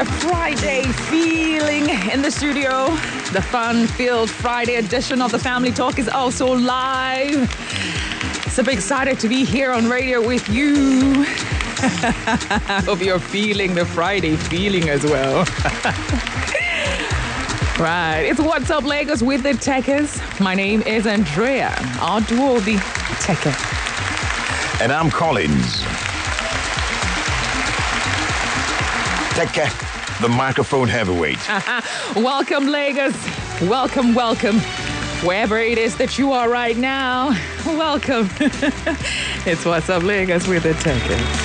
a Friday feeling in the studio. The fun-filled Friday edition of the Family Talk is also live. So excited to be here on radio with you. I hope you're feeling the Friday feeling as well. Right, it's What's Up Lagos with the Techers. My name is Andrea Aduobi Techer. And I'm Collins. Techer, the microphone heavyweight. Welcome, Lagos. Welcome, welcome. Wherever it is that you are right now, welcome. It's What's Up Lagos with the Techers.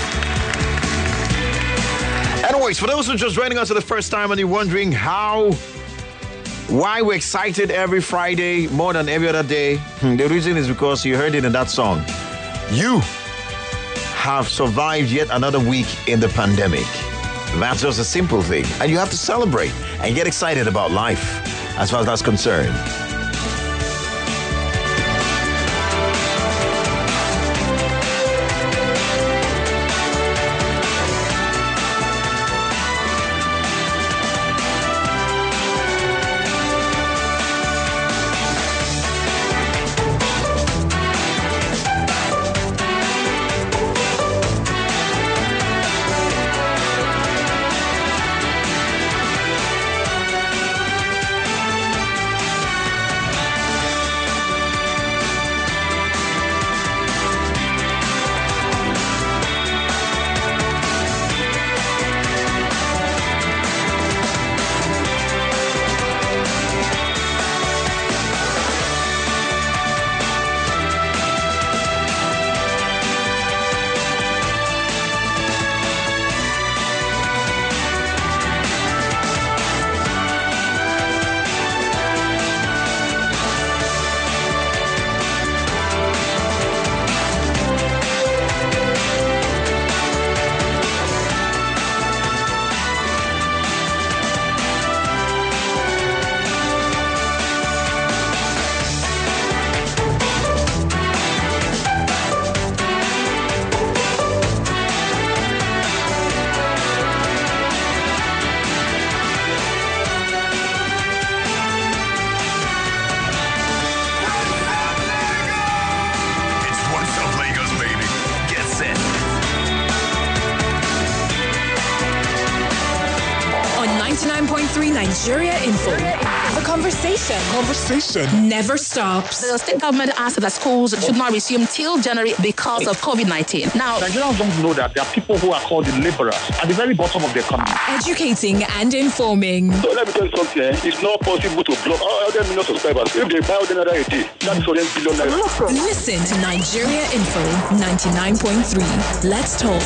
Anyways, for those who are just joining us for the first time and you're wondering why we're excited every Friday more than every other day, the reason is because you heard it in that song. You have survived yet another week in the pandemic. That's just a simple thing. And you have to celebrate and get excited about life as far as that's concerned. Nigeria Info. The conversation never stops. The state government asked that schools should not resume till January because of COVID-19. Now, Nigerians don't know that there are people who are called the laborers at the very bottom of the economy. Educating and informing. So let me tell you something. It's not possible to block all them million subscribers. If they buy out another 80, that's for them billion naira. Listen to Nigeria Info 99.3. Let's talk.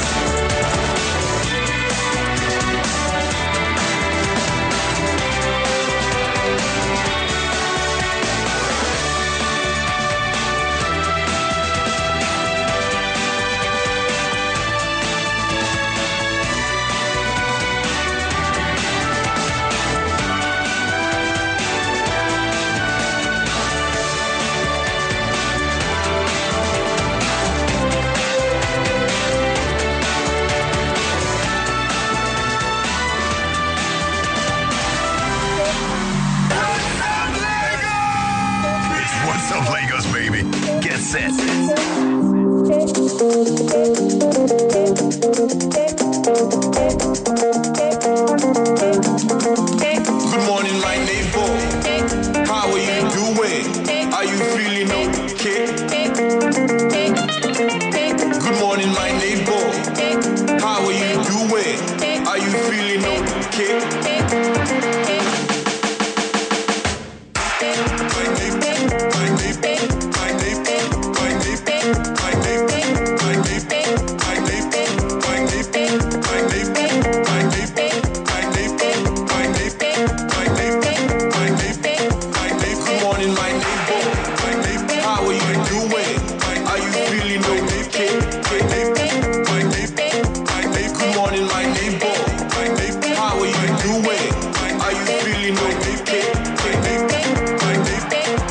How are you doing? Are you feeling okay?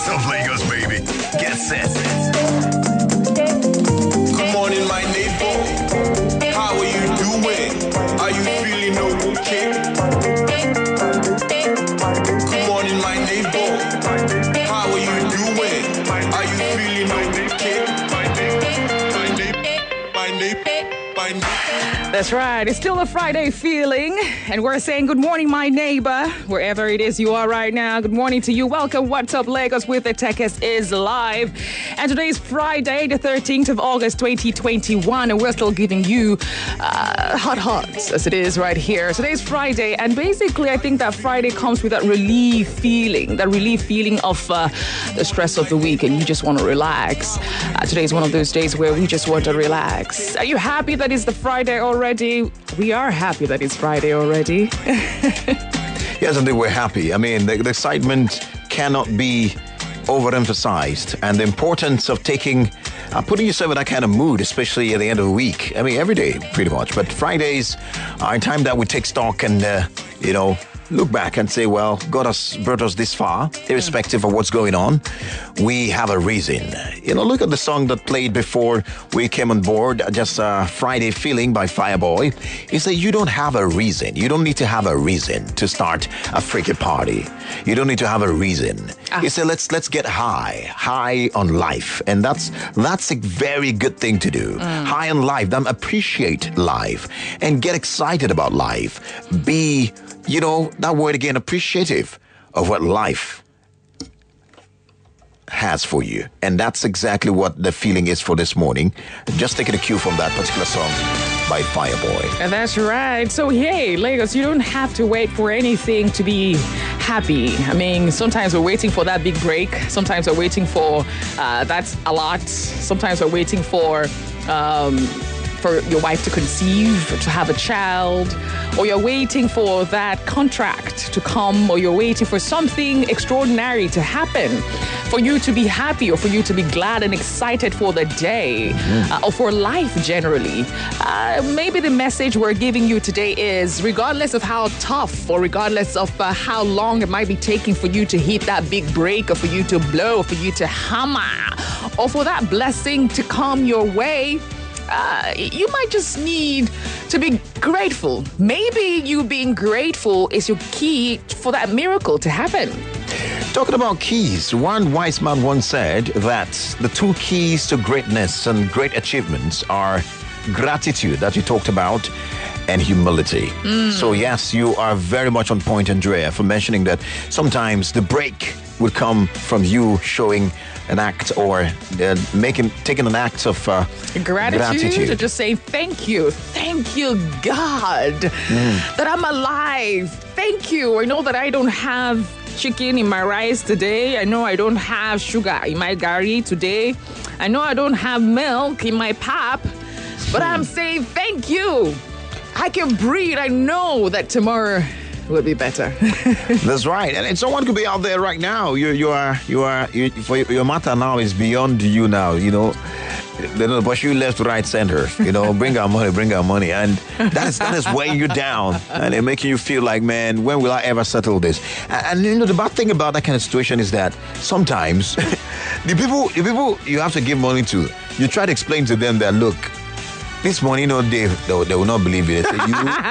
What's up, Lagos, baby? Get set. Good morning, my neighbor. How are you doing? Are you feeling okay? Good morning, my neighbor. How are you doing? Are you feeling okay? My neighbor. That's right. It's still a Friday feeling. And we're saying good morning, my neighbor, wherever it is you are right now. Good morning to you. Welcome. What's up, Lagos with the Techers is live. And today is Friday, the 13th of August, 2021. And we're still giving you hot as it is right here. Today's Friday. And basically, I think that Friday comes with that relief feeling of the stress of the week. And you just want to relax. Today is one of those days where we just want to relax. Are you happy that it's the Friday already? We are happy that it's Friday already. Yes, indeed, we're happy. I mean, the excitement cannot be overemphasized, and the importance of putting yourself in that kind of mood, especially at the end of the week. I mean, every day, pretty much. But Fridays are a time that we take stock and, look back and say, well, God has brought us this far, irrespective of what's going on. We have a reason. Look at the song that played before we came on board, just a Friday Feeling by Fireboy. He said, you don't have a reason. You don't need to have a reason to start a freaky party. You don't need to have a reason. He said, let's get high on life. And that's a very good thing to do. High on life, then appreciate life and get excited about life. Be that word again, appreciative of what life has for you. And that's exactly what the feeling is for this morning. Just taking a cue from that particular song by Fireboy. And that's right. So, hey, Lagos, you don't have to wait for anything to be happy. I mean, sometimes we're waiting for that big break. Sometimes we're waiting for that's a lot. Sometimes we're waiting for your wife to conceive, to have a child, or you're waiting for that contract to come, or you're waiting for something extraordinary to happen for you to be happy, or for you to be glad and excited for the day, or for life generally. Maybe the message we're giving you today is, regardless of how tough or regardless of how long it might be taking for you to hit that big break, or for you to blow, or for you to hammer, or for that blessing to come your way, you might just need to be grateful. Maybe you being grateful is your key for that miracle to happen. Talking about keys, one wise man once said that the two keys to greatness and great achievements are gratitude, that you talked about, and humility. So yes, you are very much on point, Andrea, for mentioning that sometimes the break would come from you showing an act or taking an act of gratitude. Or just saying thank you God that I'm alive. Thank you. I know that I don't have chicken in my rice today. I know I don't have sugar in my gari today. I know I don't have milk in my pap, but I'm saying thank you. I can breathe. I know that tomorrow will be better. That's right. And someone could be out there right now. Your matter now is beyond you now, They push you left, right, center. Bring our money. And that is weighing you down. And they're making you feel like, man, when will I ever settle this? And the bad thing about that kind of situation is that sometimes the people you have to give money to, you try to explain to them that, look, this money, they will not believe it. They say,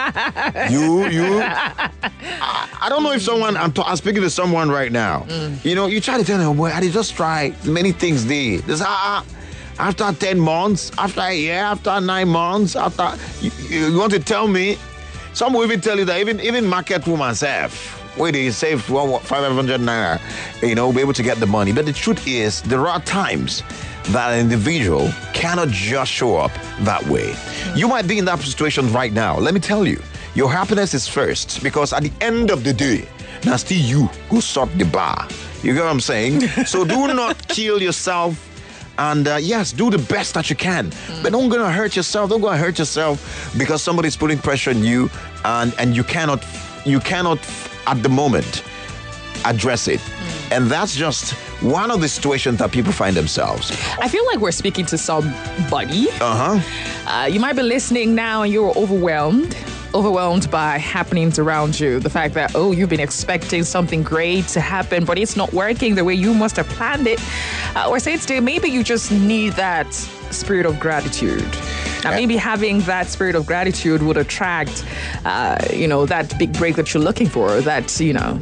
I don't know if someone, I'm speaking to someone right now. You try to tell them, boy, I just try many things there. After 10 months, after a year, after 9 months, after, you want to tell me, some will even tell you that even market woman self, where they save 500 naira, be able to get the money. But the truth is, there are times that an individual cannot just show up that way. You might be in that situation right now. Let me tell you, your happiness is first, because at the end of the day, now still you who sought the bar. You get what I'm saying? So do not kill yourself. And yes, do the best that you can. But don't go and hurt yourself. Don't go and hurt yourself because somebody's putting pressure on you, and you cannot at the moment address it. And that's just one of the situations that people find themselves. I feel like we're speaking to somebody. You might be listening now and you're overwhelmed. overwhelmed by happenings around you. The fact that, you've been expecting something great to happen, but it's not working the way you must have planned it. Or say today, maybe you just need that spirit of gratitude. And maybe having that spirit of gratitude would attract, that big break that you're looking for. That,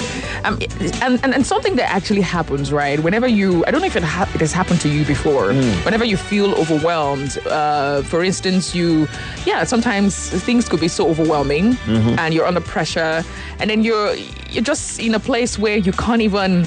and something that actually happens, right? Whenever I don't know if it has happened to you before. Whenever you feel overwhelmed, for instance, sometimes things could be so overwhelming, and you're under pressure, and then you're just in a place where you can't even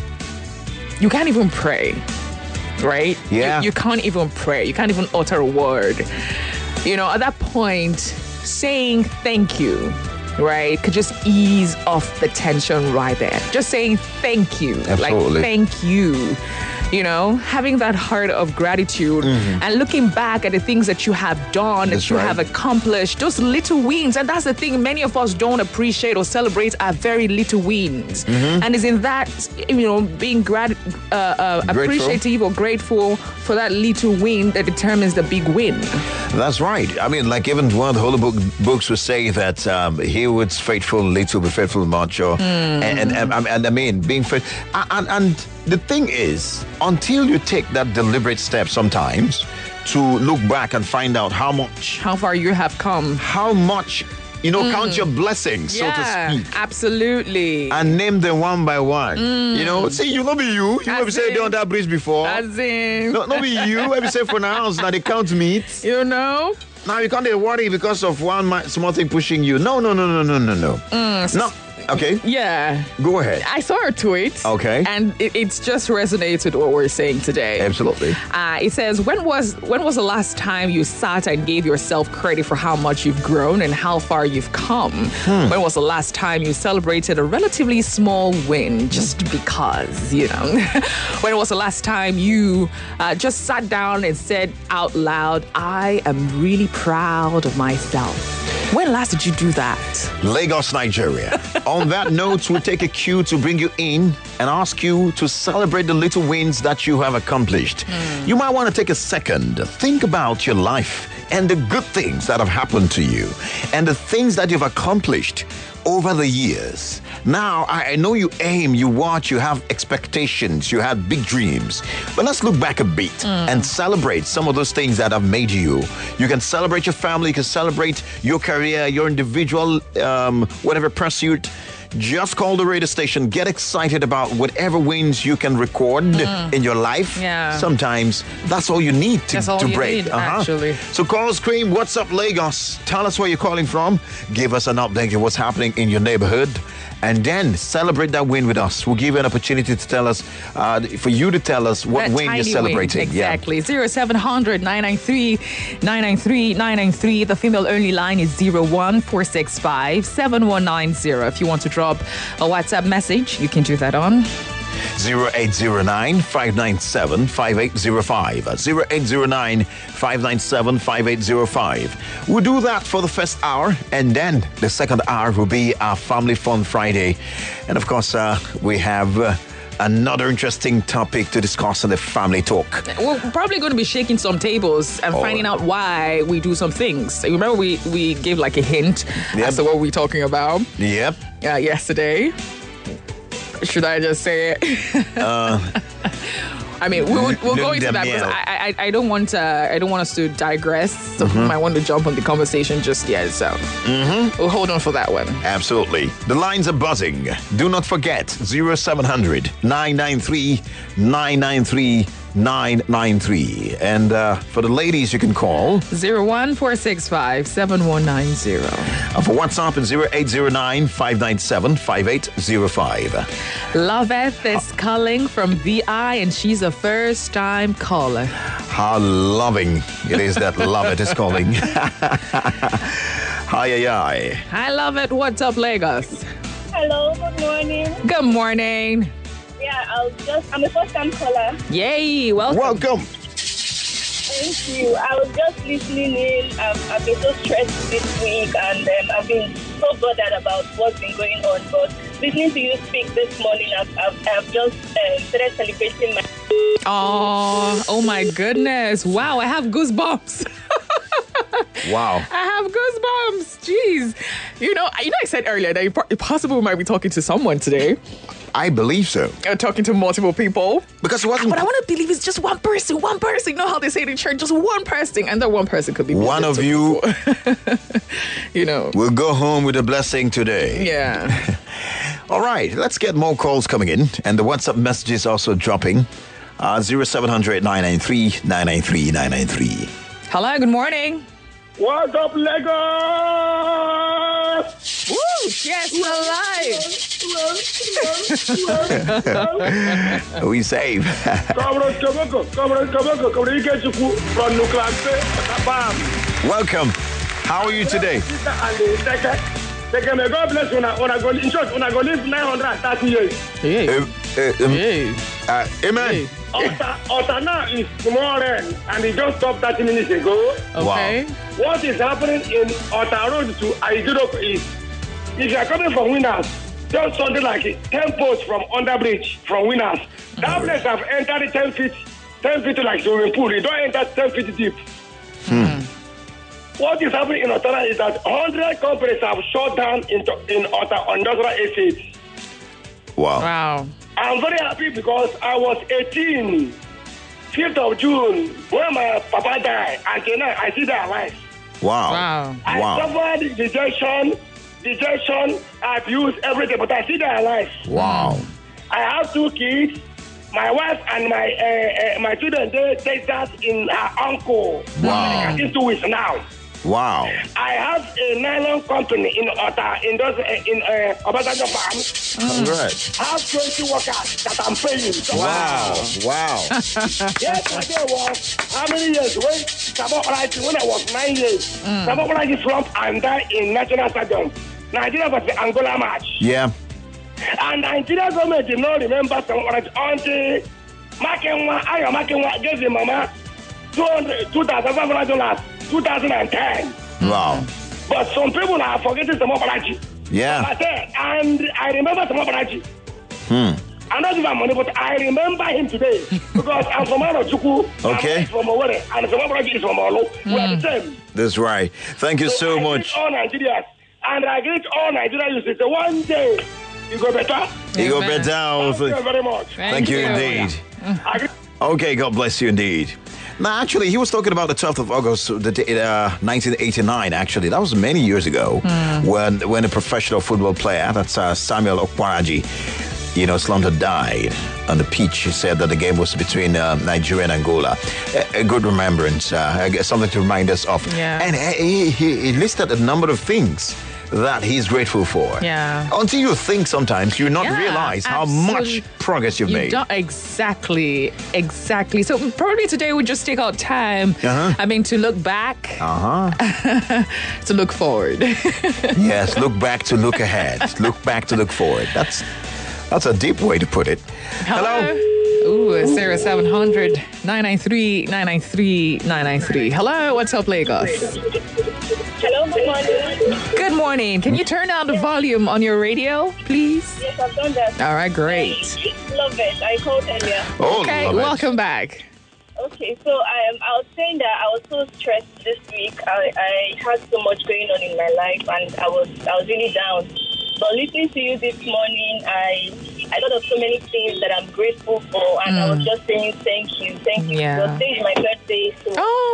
pray, right? Yeah. You can't even pray. You can't even utter a word. At that point, saying thank you, right, could just ease off the tension right there. Just saying thank you. Absolutely. Like, thank you. Having that heart of gratitude and looking back at the things that you have done, that you have accomplished, those little wins. And that's the thing, many of us don't appreciate or celebrate our very little wins. And it's in that, being appreciative or grateful for that little win that determines the big win. That's right. I mean, like even one of the holy books would say that he who is faithful little will be faithful much. And I mean, being faithful. And the thing is, until you take that deliberate step sometimes to look back and find out how far you have come, how much, count your blessings, so to speak. Absolutely. And name them one by one. See, you not be you. You have said on that bridge before. That's it. Not be you. Have said for now, now they count meat. Now you can't worry because of one small thing pushing you. No. No. Okay. Yeah. Go ahead. I saw a tweet. Okay. And it's just resonates with what we're saying today. Absolutely. It says, when was the last time you sat and gave yourself credit for how much you've grown and how far you've come? When was the last time you celebrated a relatively small win just because, When was the last time you just sat down and said out loud, I am really proud of myself? When last did you do that? Lagos, Nigeria. On that note, we'll take a cue to bring you in and ask you to celebrate the little wins that you have accomplished. You might want to take a second, think about your life and the good things that have happened to you and the things that you've accomplished over the years. Now, I know you aim, you watch, you have expectations, you have big dreams. But let's look back a bit and celebrate some of those things that have made you. You can celebrate your family, you can celebrate your career, your individual, whatever pursuit. Just call the radio station. Get excited about whatever wins you can record in your life. Yeah. Sometimes that's all you need to break. Actually. So call, scream, what's up, Lagos? Tell us where you're calling from. Give us an update of what's happening in your neighborhood. And then celebrate that win with us. We'll give you an opportunity to tell us, for you to tell us what win you're celebrating. Win. Exactly. 0700 993 993 993. The female only line is 01465 7190. If you want to drop a WhatsApp message, you can do that on 0809-597-5805. 0809-597-5805. We'll do that for the first hour, and then the second hour will be our Family Fun Friday. And of course, we have another interesting topic to discuss in the Family Talk. We're probably going to be shaking some tables and finding out why we do some things. Remember, we gave like a hint as to what we're talking about. Yep. Yesterday. Should I just say it? I mean, we'll go into that because I don't want us to digress. So we might want to jump on the conversation just yet. So we'll hold on for that one. Absolutely. The lines are buzzing. Do not forget 0700 993 993 993. And for the ladies, you can call 01465 7190. For WhatsApp, it's 0809-597-5805. Loveth is calling from VI, and she's a first-time caller. How loving it is that Loveth is calling. Hi. Hi, Loveth. What's up, Lagos? Hello, good morning. Good morning. Yeah, I'm a first-time caller. Yay, welcome. Thank you. I was just listening in. I've been so stressed this week, and I've been so bothered about what's been going on. But listening to you speak this morning, I've just started celebrating my... Oh my goodness. Wow, I have goosebumps. Wow. I have goosebumps. Jeez. You know, I said earlier that it's possible we might be talking to someone today. I believe so. Talking to multiple people. Because it wasn't... But I want to believe it's just one person. One person. You know how they say it in church? Just one person. And that one person could be one of you. You know. We'll go home with a blessing today. Yeah. All right. Let's get more calls coming in. And the WhatsApp messages also dropping. 0700 993 993 993. Hello. Good morning. What's up, Lagos? Woo! Yes, alive. We save. Comrade Kaboko from Nuclear. Welcome. How are you today? God bless you. In short, when I go live 930 years. Amen. Ota now is tomorrow and it just stopped 30 minutes ago. Okay. Wow. What is happening in Ota Road to Aizuro is, if you are coming from Winners, just something like 10 posts from Underbridge from Winners. That place have entered 10 feet like swimming pool. You don't enter 10 feet deep. What is happening in Ota is that 100 companies have shut down in Ota industrial estates. Wow. Wow. I'm very happy because I was 18, 5th of June, when my papa died, and now I see their life. Wow. Wow. I suffered dejection, abuse, everything, but I see their life. Wow. I have 2 kids. My wife and my children, they take that in her uncle. Wow. It's 2 weeks now. Wow. I have a nylon company in Ota, in Obasanjo Farm. Congrats. I have 20 workers that I'm paying. Wow. Wow. Yes, I was. How many years? When I was 9 years, Sabokolaji slumped and died in National Stadium. Nigeria was the Angola match. Yeah. And Nigeria government did not remember Sabokolaji until Ayo Makenwa gave the mama $2,500, 2010. Wow. But some people are forgetting Sabokolaji. Yeah. And I remember Sabokolaji. I don't give him money, but I remember him today because I'm from Arochukwu. Okay. I'm from Owerri, and Sabokolaji is from Olu. We are the same. That's right. Thank you so I much. greet all Nigerians, and I greet all Nigerians. You say one day you go better. You go Amen. better. Thank you very much. Thank you indeed. I greet- Okay, God bless you indeed. Now, actually, he was talking about the 12th of August, 1989, actually. That was many years ago when a professional football player, that's Samuel Okparaji, Slumber died on the pitch. He said that the game was between Nigeria and Angola. A good remembrance, something to remind us of. Yeah. And he listed a number of things that he's grateful for. Yeah. Until you think sometimes, you not Yeah, realize how much progress you've made. Exactly. So probably today we just take out time, to look back, to look forward. Yes, look back to look ahead. Look back to look forward. That's a deep way to put it. Hello. Ooh, Sarah 700 993 993 993. Hello, what's up, Lagos? Hello, good morning. Good morning. Can you turn down the volume on your radio, please? Yes, I've done that. All right, great. Love it. I called earlier. Oh, Okay, love it. welcome back. Okay, so I was saying that I was so stressed this week. I had so much going on in my life, and I was really down. But listening to you this morning, I thought of so many things that I'm grateful for, and I was just saying thank you. Yeah. So today is my birthday. So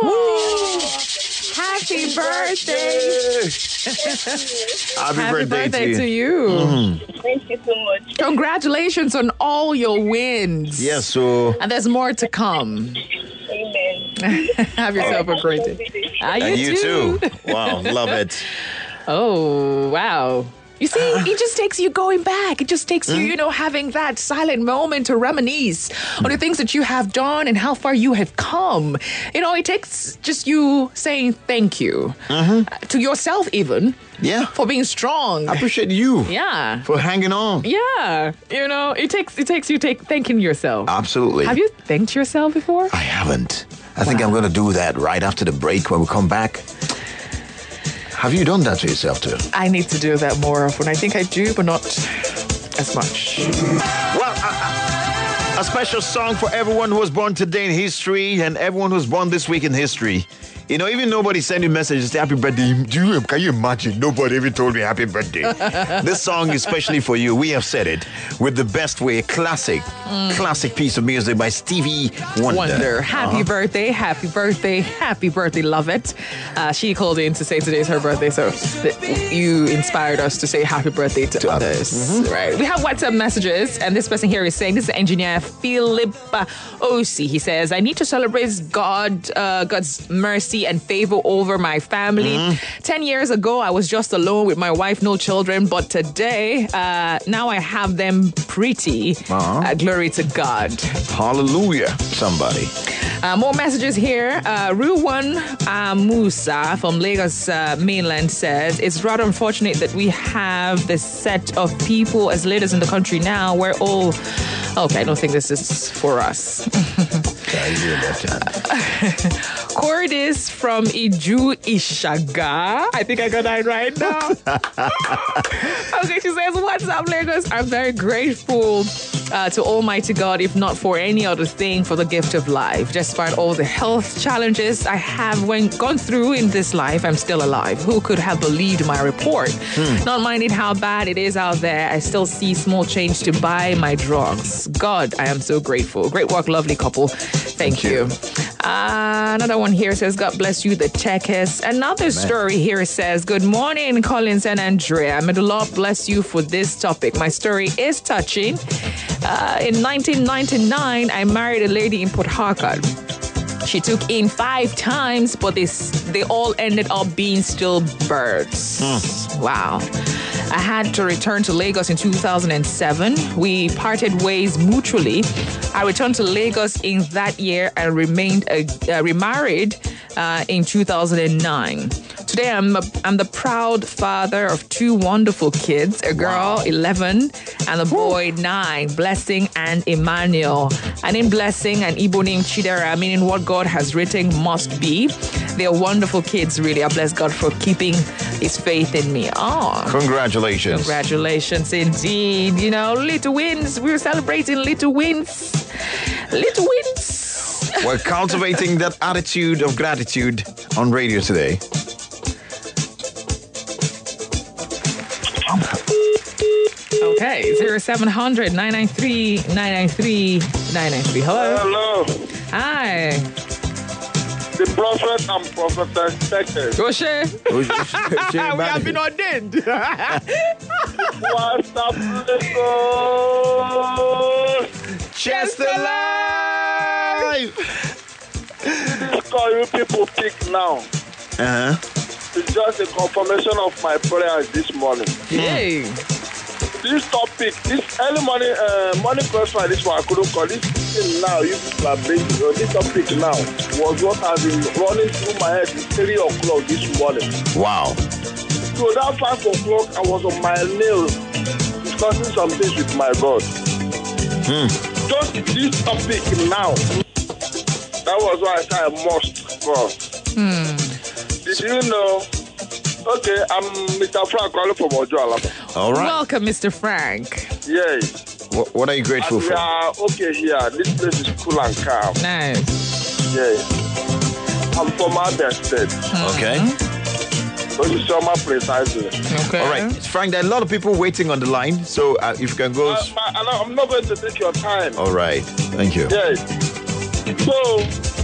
Happy birthday! Happy birthday to you. Thank you so much. Congratulations on all your wins. Yes, so... And there's more to come. Amen. Have yourself a great day. And you too. Wow, love it. Oh, wow. You see, it just takes you going back. It just takes you, having that silent moment to reminisce on the things that you have done and how far you have come. It takes just you saying thank you to yourself even. Yeah. For being strong. I appreciate you. Yeah. For hanging on. Yeah. It takes you thanking yourself. Absolutely. Have you thanked yourself before? I haven't. I think I'm going to do that right after the break when we come back. Have you done that to yourself too? I need to do that more often. I think I do, but not as much. Well, A special song for everyone who was born today in history and everyone who's born this week in history. You know, even nobody sending messages say happy birthday. Can you imagine? Nobody even told me happy birthday. This song is especially for you. We have said it with the best way. Classic piece of music by Stevie Wonder. Happy birthday, happy birthday, happy birthday. Love it. She called in to say today's her birthday, so you inspired us to say happy birthday to others. Right. We have WhatsApp messages, and this person here is saying, this is engineer Philip Osi. He says, I need to celebrate God's mercy and favor over my family. 10 years ago, I was just alone with my wife, no children, but today, now I have them pretty. Glory to God. Hallelujah, somebody. More messages here. Ruwan Musa from Lagos mainland says, it's rather unfortunate that we have this set of people as leaders in the country now. We're all... Okay, I don't think this is for us. Cordis from Iju Ishaga. I think I got that right now. Okay, she says, what's up, Lagos? I'm very grateful to Almighty God, if not for any other thing, for the gift of life. Despite all the health challenges I have gone through in this life, I'm still alive. Who could have believed my report? Not minding how bad it is out there, I still see small change to buy my drugs. God, I am so grateful. Great work, lovely couple. Thank you. Another one here says, God bless you, the techers. Another story here says, good morning, Collins and Andrea. May the Lord bless you for this topic. My story is touching. In 1999, I married a lady in Port Harcourt. She took in 5 times, but they all ended up being stillbirths. Wow. I had to return to Lagos in 2007. We parted ways mutually. I returned to Lagos in that year and remained remarried in 2009. Today, I'm the proud father of 2 wonderful kids, a girl, 11, and a boy, 9, Blessing and Emmanuel. And in Blessing, an Igbo named Chidera, meaning what God has written must be. They're wonderful kids, really. I bless God for keeping his faith in me. Oh, congratulations. Congratulations, indeed. You know, little wins. We're celebrating little wins. Little wins. We're cultivating that attitude of gratitude on radio today. Okay, 0700 993 993 993. Hello. Hello. Hi. The prophet and prophetess Tekes. Oshe. We have been ordained. What's up, Lagos? Chester Live! This call you people pick now. It's just a confirmation of my prayers this morning. Yay. This topic, this early morning question, this one I couldn't call this thing now. You people are bringing this topic now was what has been running through my head since 3 o'clock this morning. Wow. So that 5 o'clock, I was on my nails discussing some things with my God. Just this topic now. That was why I said I must cross. Did you know? Okay, I'm Mr. Frank calling from Ojo Alaba. All right. Welcome, Mr. Frank. Yes. What are you grateful and for? We are okay here. This place is cool and calm. Nice. Yes. I'm from Abia State. Okay. So you saw my precisely. Okay. All right. Frank, there are a lot of people waiting on the line, so if you can go... I'm not going to take your time. All right. Thank you. Yes. So,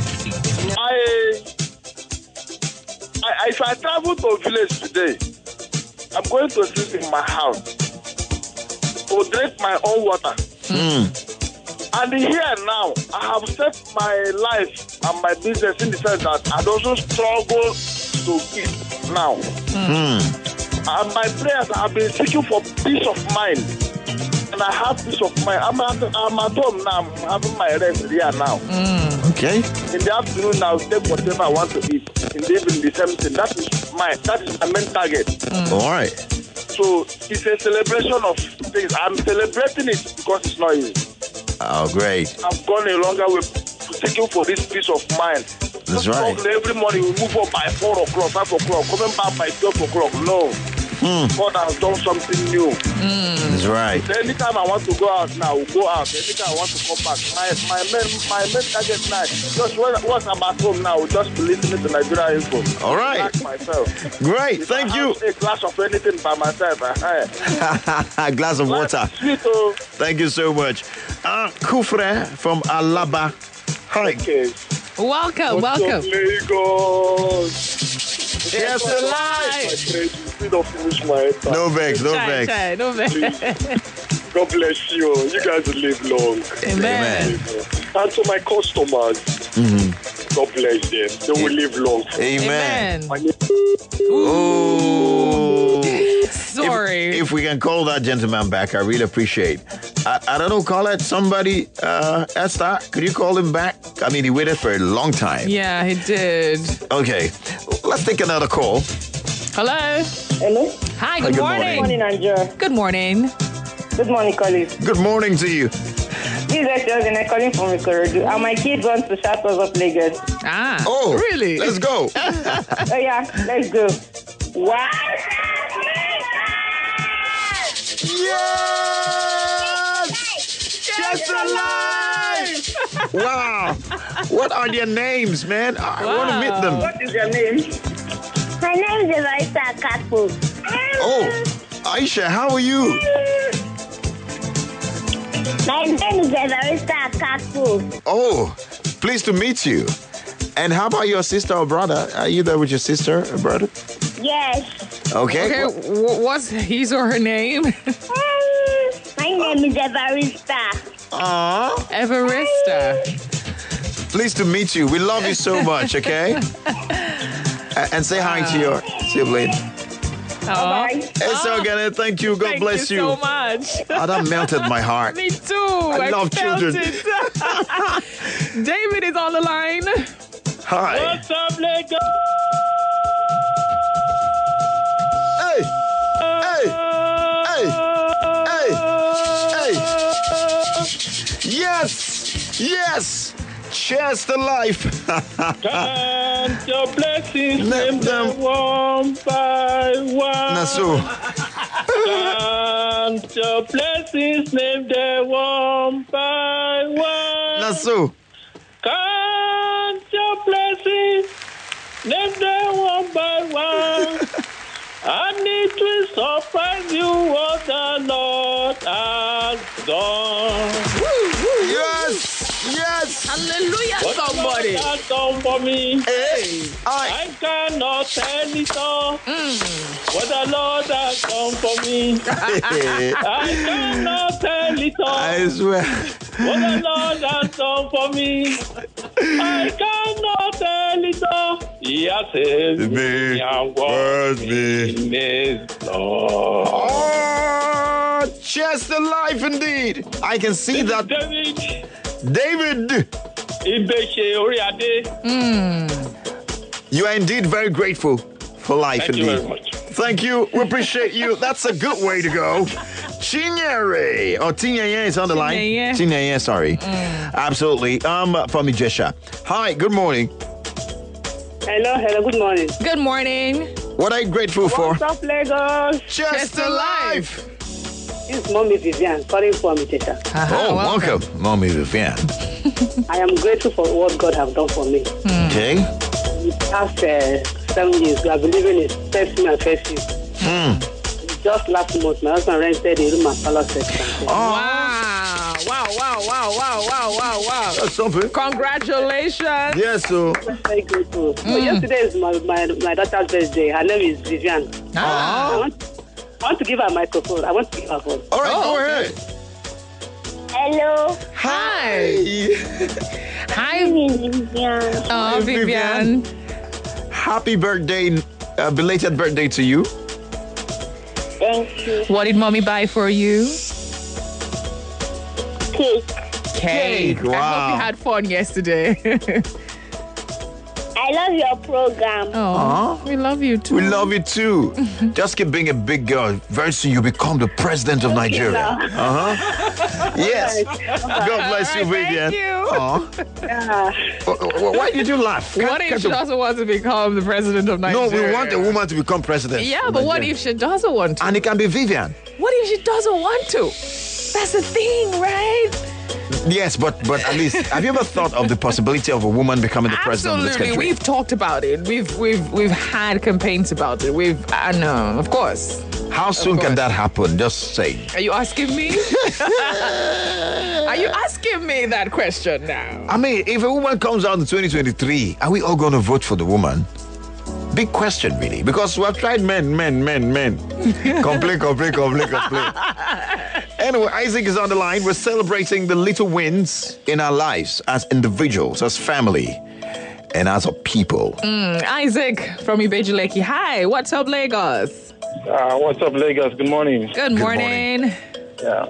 if I travel to a village today, I'm going to sleep in my house to drink my own water. And here now, I have set my life and my business in the sense that I also struggle to eat now. And my prayers, I have been seeking for peace of mind. And I have peace of mind. I'm at home now. I'm having my rest here now. Okay. In the afternoon, I'll take whatever I want to eat. In the evening, the same thing. That is my main target. All right. So it's a celebration of things. I'm celebrating it because it's not easy. Oh, great. I've gone a longer way to seeking for this peace of mind. That's right. Every morning we move up by 4 o'clock, 5 o'clock, coming back by 12 o'clock. No. God has done something new. That's right. So anytime I want to go out now, we'll go out. Anytime I want to come back, my main target now, just once I'm at home now, just be listening to Nigeria Info. All right. Relax myself. Great. If Thank I you. have a glass of anything by myself. A glass of water. Sweet, oh. Thank you so much. Kufre from Alaba. Hi. Okay. Welcome. Lagos. Yes, My friend, you don't finish my entire. No vex. Chai, no vex. God bless you. You guys will live long. Amen. And to my customers, God bless them. They will live long. Amen. My name Oh. Sorry. If we can call that gentleman back, I really appreciate. I don't know, call it somebody. Esther, could you call him back? I mean, he waited for a long time. Yeah, he did. Okay, let's take another call. Hello. Hello. Hi, good morning. Good morning, Angela. Good morning. Good morning, colleagues. Good morning to you. This is Esther and I'm calling from Ikorodu. And my kids want to shout us up Lagos. Ah. Oh, really? Let's go. Oh, yeah, let's go. Wow. Yes! Just alive! Wow. What are their names, man? I want to meet them. What is your name? My name is Evarista Akakpo. Oh, Aisha, how are you? My name is Evarista Akakpo. Oh, pleased to meet you. And how about your sister or brother? Are you there with your sister or brother? Yes. Okay. Okay, what's his or her name? My name is Evarista. Evarista. Pleased to meet you. We love you so much, okay? And say hi to your sibling. Bye. It's okay. Thank you. God bless you so much. Oh, that melted my heart. Me too. I love felt children. it. David is on the line. Hi. What's up, Lagos? Hey. Yes. Cheers to life. Count your blessings, Name them one by one. Nasu. Count your blessings, name them one by one. Nasu. Count your blessings, name them one by one. And it will surprise you what the Lord has done. Yes. Hallelujah, What somebody. the Lord has done for me. Hey. I cannot tell it all. What the Lord has done for me. I cannot tell it all. I swear. What the Lord has done for me. I cannot tell it all. He has saved me and washed me in His blood. Oh, cheers to life indeed. I can see that. David. Ibeche Oriade. You are indeed very grateful for life Thank you indeed. very much. Thank you. We appreciate you. That's a good way to go. Chinyere. Oh, Tinyere is on the line. Chinyere. Chinyere, sorry. Absolutely. From Ijesha. Hi, good morning. Hello, good morning. Good morning. What are you grateful for? What's up, Lagos? Cheers to life. This is Mommy Vivian calling from Ijesha. Oh, welcome. Mommy Vivian. I am grateful for what God has done for me. Okay. The past 7 years, we have been living in first me and first you. Just last month, my husband rented a room at Palace Restaurant. Wow. That's something. Congratulations. Yes, so. Very grateful. So yesterday is my daughter's birthday. Her name is Vivian. I want to give her a microphone. I want to give her a phone. All right, go ahead. Hello. Hi. Hi. Vivian. Oh, Vivian. Happy birthday, belated birthday to you. Thank you. What did mommy buy for you? Cake. Cake. I hope Wow. you had fun yesterday. I I love your program. Oh, we love you too. We love you too. Just keep being a big girl. Very soon you'll become the president of Nigeria. Yes. God bless you, Vivian. Thank you. Why did you laugh? What if she doesn't want to become the president of No, Nigeria? we want a woman to become president. Yeah, of but what Nigeria. if she doesn't want to? And it can be Vivian. What if she doesn't want to? That's the thing, right? Yes, but at least, have you ever thought of the possibility of a woman becoming the president of this Absolutely, country? we've talked about it. We've had campaigns about it. I know, of course. How soon can that happen? Just say. Are you asking me? Are you asking me that question now? I mean, if a woman comes out in 2023, are we all going to vote for the woman? Big question, really, because we have tried men. Complain. Anyway, Isaac is on the line. We're celebrating the little wins in our lives as individuals, as family, and as a people. Isaac from Ibejuleki. Hi, what's up, Lagos? What's up, Lagos? Good morning. Good morning. Yeah.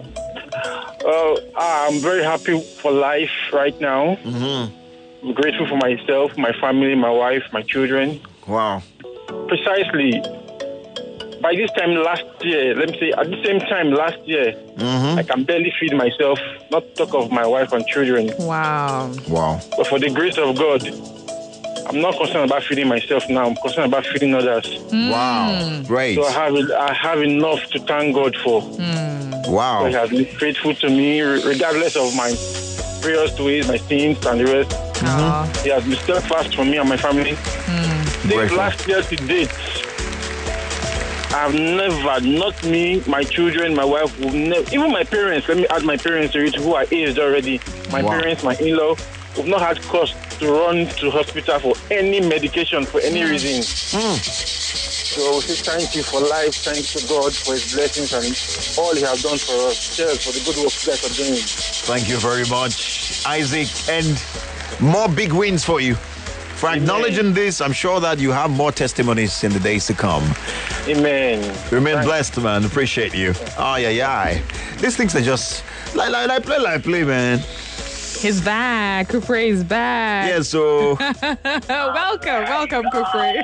I'm very happy for life right now. I'm grateful for myself, my family, my wife, my children. Wow. Precisely. By this time last year, let me say, at the same time last year, I can barely feed myself, not talk of my wife and children. Wow. But for the grace of God, I'm not concerned about feeding myself now. I'm concerned about feeding others. Wow. Great. So I have enough to thank God for. Wow. So he has been faithful to me, regardless of my various ways, my sins and the rest. He has been steadfast for me and my family. Since last year to date, I've never, not me, my children, my wife, even my parents, let me add my parents to it, who are aged already. My parents, my in-law, we've not had cost to run to hospital for any medication, for any reason. So we say thank you for life, thanks to God for his blessings and all he has done for us. Cheers for the good work you guys are doing. Thank you very much, Isaac, and more big wins for you. For acknowledging this, I'm sure that you have more testimonies in the days to come. Amen. Remain blessed, man. Appreciate you. These things are just like play, man. He's back. Kufre is back. Yeah, so welcome, Kufre.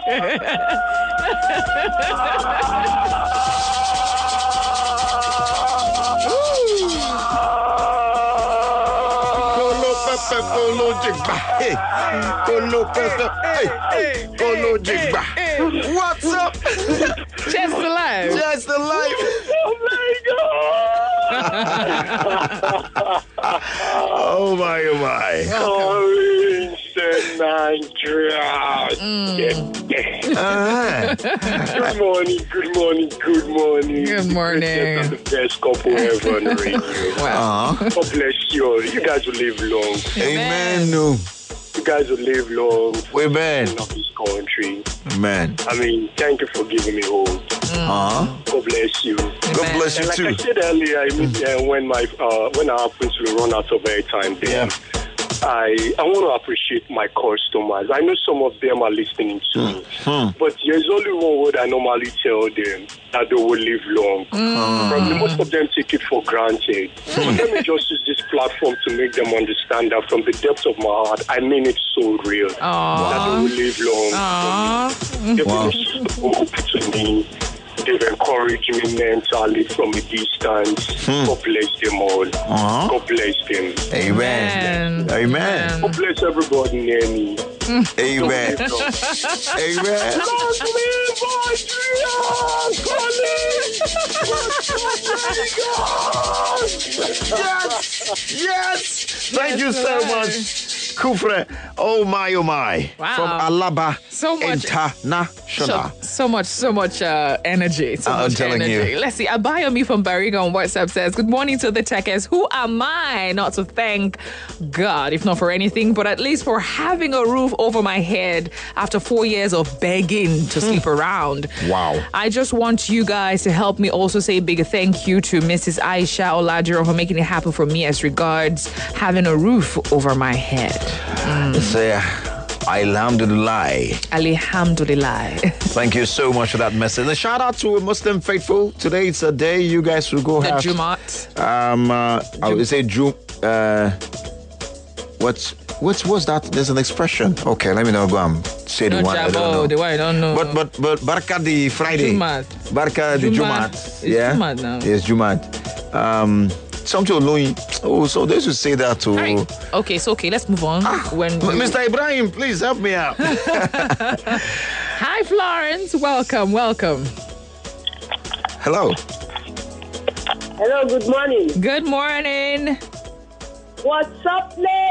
What's up? Just the life. Just the life. Oh my. Oh my. Good morning. Good morning. The best couple ever on the radio. Wow. God bless you. You guys will live long. Amen. No. You guys will live long. Amen. Of this country. Amen. I mean, thank you for giving me hope. God bless you. God bless you And like too. I said earlier, I mean, when I happen to run out of airtime, then I want to appreciate my customers. I know some of them are listening to me, but there's only one word I normally tell them, that they will live long. Probably most of them take it for granted. So let me just use this platform to make them understand that from the depths of my heart, I mean it so real. That they will live long. They've been hope to me. They've encouraged me mentally from a distance. God bless them all. God bless them. Amen. Amen. God bless everybody near me. Amen. Amen. Yes. Thank you so much, Kufre. Oh my. Wow. From Alaba So much. International. So much energy. I'm telling you. Let's see. Abayomi from Bariga on WhatsApp says, good morning to the techers. Who am I not to thank God, if not for anything, but at least for having a roof over my head after 4 years of begging to sleep around. Wow. I just want you guys to help me also say a big thank you to Mrs. Aisha Olajiro for making it happen for me as regards having a roof over my head. Say, Alhamdulillah. Alhamdulillah. Thank you so much for that message. A shout out to Muslim faithful. Today it's a day you guys will go The have. Jumat. I would say what's that? There's an expression. Okay, let me know. say the No, one I Jabo, don't know. the one I don't know. But Barka the Friday. Jumat. Barka the Jumat. It's Yeah. Jumat now. Yes, Jumat. Something annoying. Oh, so they should say that too. Right. Okay, so let's move on. Mr. Ibrahim, please help me out. Hi, Florence. Welcome. Hello. Hello, good morning. Good morning. What's up,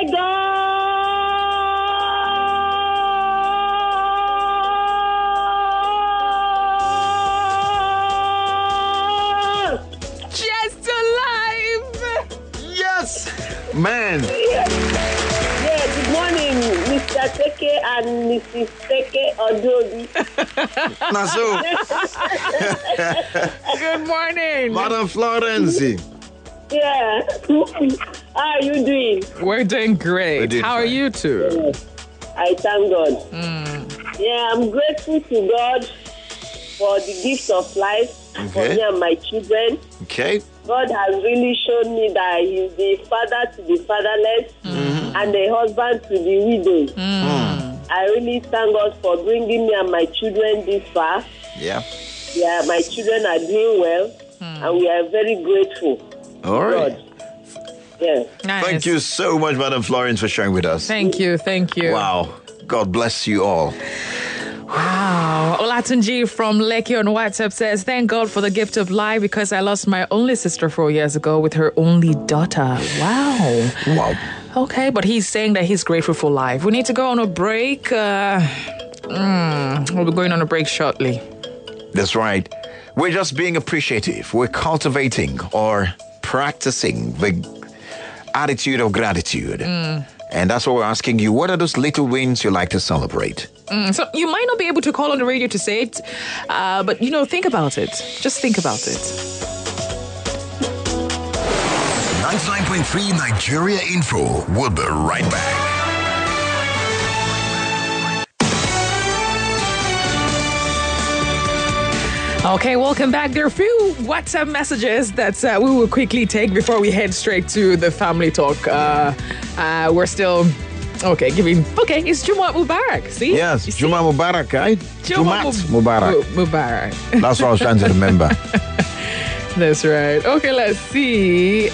Lagos? Just alive. Yes, man. Yeah, good morning, Mr. Teke and Mrs. Teke Odobi. Naso, Good morning. Madam Florence. Yeah. How are you doing? We're doing great. We're doing How are fine. you two? I thank God. Yeah, I'm grateful to God for the gift of life for Okay. me and my children. Okay. God has really shown me that He's the father to the fatherless and the husband to the widow. I really thank God for bringing me and my children this far. Yeah. Yeah, my children are doing well, and we are very grateful. All right. God. Yeah. Nice. Thank you so much, Madam Florence, for sharing with us. Thank you. Wow. God bless you all. Wow. Olatunji from Lekki on WhatsApp says, thank God for the gift of life because I lost my only sister 4 years ago with her only daughter. Wow. Wow. Okay, but he's saying that he's grateful for life. We need to go on a break. We'll be going on a break shortly. That's right. We're just being appreciative. We're cultivating or practicing the attitude of gratitude. And that's what we're asking you. What are those little wins you like to celebrate? So you might not be able to call on the radio to say it, but, think about it. Just think about it. 99.3 Nigeria Info. We'll be right back. Okay, welcome back. There are a few WhatsApp messages that we will quickly take before we head straight to the family talk. We're still... Okay, it's Jumat Mubarak, see? Yes, Juma Mubarak, right? Jumat Mubarak. Mubarak. That's what I was trying to remember. That's right. Okay, let's see.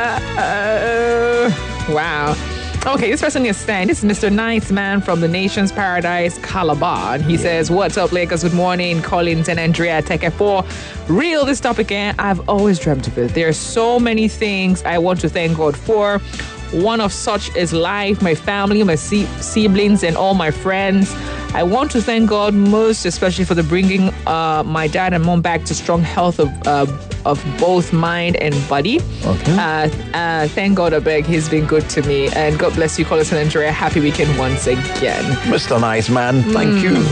Wow. Okay, this person is saying, this is Mr. Nice Man from the Nation's Paradise, Calabar. And he says, what's up, Lakers? Good morning. Collins and Andrea, Tech F4. Real this topic, I've always dreamt of it. There are so many things I want to thank God for. One of such is life, my family, my siblings, and all my friends. I want to thank God most especially for the bringing my dad and mom back to strong health of both mind and body. Okay. Thank God, I beg, he's been good to me. And God bless you, Collins and Andrea. Happy weekend once again. Mr. Nice Man, thank you.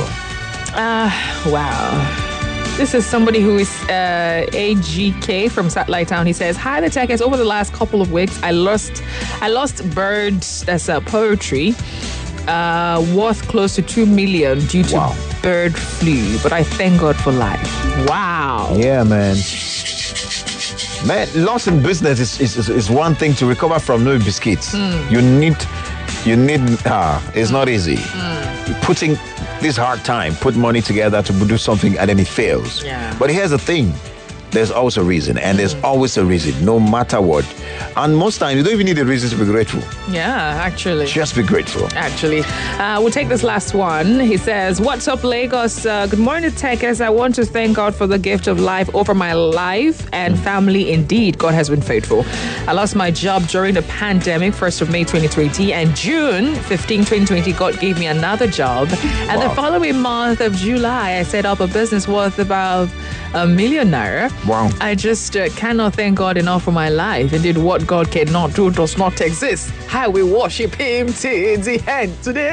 Wow. This is somebody who is AGK from Satellite Town. He says, hi, the Techers. Over the last couple of weeks, I lost birds, that's poetry, worth close to 2 million due to bird flu. But I thank God for life. Wow. Yeah, man. Man, loss in business is one thing to recover from. No biscuits. You need. It's not easy. Putting this hard time, put money together to do something, and then it fails. Yeah. But here's the thing. There's always a reason, and there's always a reason, no matter what. And most times, you don't even need a reason to be grateful. Yeah, actually. Just be grateful. Actually. We'll take this last one. He says, what's up, Lagos? Good morning, Techers. I want to thank God for the gift of life over my life and family. Indeed, God has been faithful. I lost my job during the pandemic, 1st of May 2020, and June 15, 2020, God gave me another job. And the following month of July, I set up a business worth about £1 million. Wow. I just cannot thank God enough for my life. Indeed, what God cannot do does not exist. I will worship Him till the end. Today,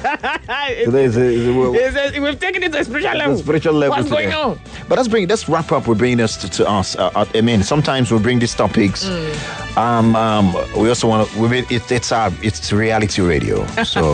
we've taken it to a spiritual level. What's going on? But let's wrap up with bringing us to us. I mean, sometimes we bring these topics. We also want to. It's reality radio. So,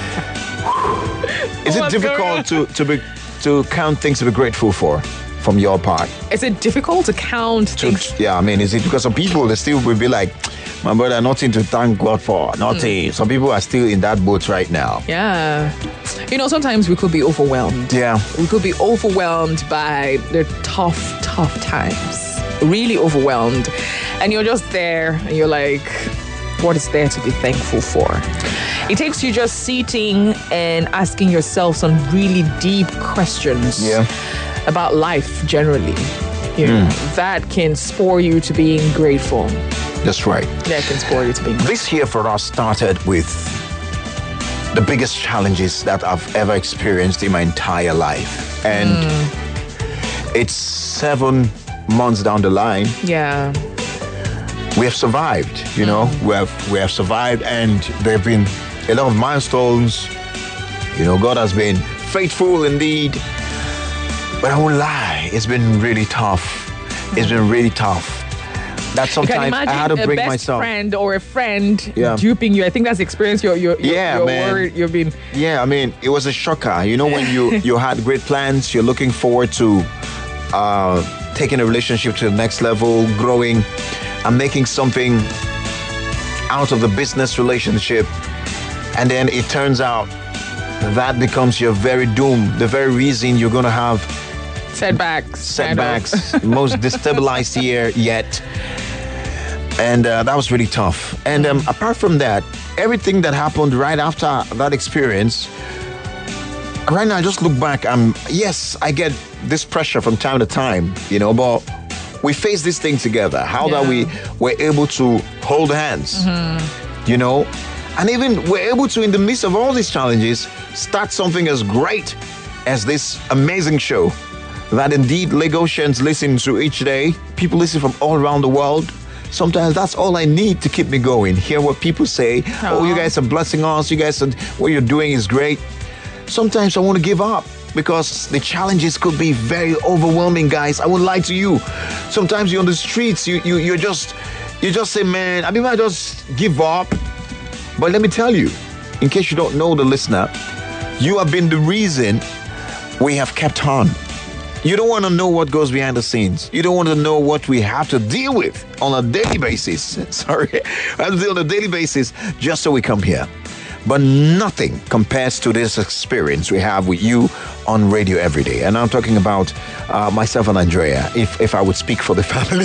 is it difficult to count things to be grateful for? From your part, is it difficult to count things? Yeah, I mean, is it because some people they still will be like, My brother, nothing to thank God for. Nothing. Some people are still in that boat right now. Yeah. You know, sometimes we could be overwhelmed. Yeah. We could be overwhelmed by the tough times. Really overwhelmed. And you're just there and you're like, what is there to be thankful for? It takes you just sitting and asking yourself some really deep questions about life generally. You know, that can spur you to being grateful. That's right. That can spur you to being grateful. This year for us started with the biggest challenges that I've ever experienced in my entire life. And it's 7 months down the line. Yeah. We have survived, you know. We have survived, and there have been a lot of milestones. You know, God has been faithful indeed. But I won't lie, it's been really tough. It's been really tough. That sometimes I had to bring myself. A best friend or a friend duping you. I think that's the experience you're worried you've been. Yeah, I mean, it was a shocker. You know, when you had great plans, you're looking forward to taking a relationship to the next level, growing, and making something out of the business relationship. And then it turns out that becomes your very doom, the very reason you're going to have setbacks, most destabilized year yet. And that was really tough. And apart from that, everything that happened right after that experience, right now I just look back, yes, I get this pressure from time to time, you know, but we face this thing together. How that we were able to hold hands, you know, and even we're able to, in the midst of all these challenges, start something as great as this amazing show that indeed Lagosians listen to each day. People listen from all around the world. Sometimes that's all I need to keep me going. Hear what people say. Oh, you guys are blessing us. You guys, what you're doing is great. Sometimes I want to give up because the challenges could be very overwhelming, guys. I won't lie to you. Sometimes you're on the streets. You just say, man, I might just give up. But let me tell you, in case you don't know, the listener, you have been the reason we have kept on. You don't want to know what goes behind the scenes. You don't want to know what we have to deal with on a daily basis. Sorry, I have to deal on a daily basis just so we come here. But nothing compares to this experience we have with you on radio every day. And I'm talking about myself and Andrea, if I would speak for the family,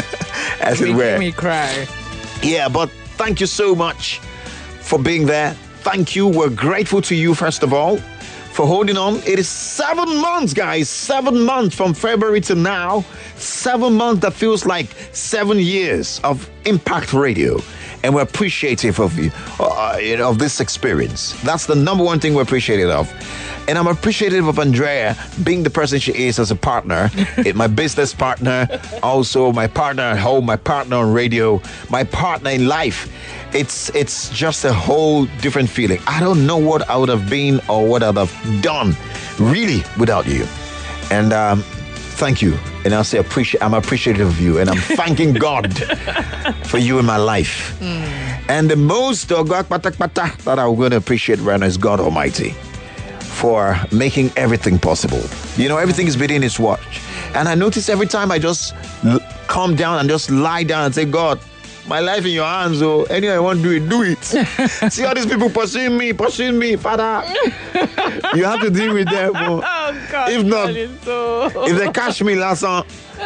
as it were. Make me cry. Yeah, but thank you so much for being there. Thank you. We're grateful to you, first of all, for holding on. It is 7 months, guys. 7 months from February to now. 7 months that feels like 7 years of Impact Radio. And we're appreciative of you, of this experience. That's the number one thing we're appreciative of. And I'm appreciative of Andrea being the person she is as a partner, my business partner, also my partner at home, my partner on radio, my partner in life. It's just a whole different feeling. I don't know what I would have been or what I'd have done really without you. And thank you. And I'll say I'm appreciative of you. And I'm thanking God for you in my life. And the most that I'm going to appreciate right now is God Almighty for making everything possible. You know, everything is within His watch. And I notice every time I just calm down and just lie down and say, God, my life in your hands, oh, anyway I want to do it. See all these people pursuing me, Father. You have to deal with them. Oh, God, if not, if they catch me last on,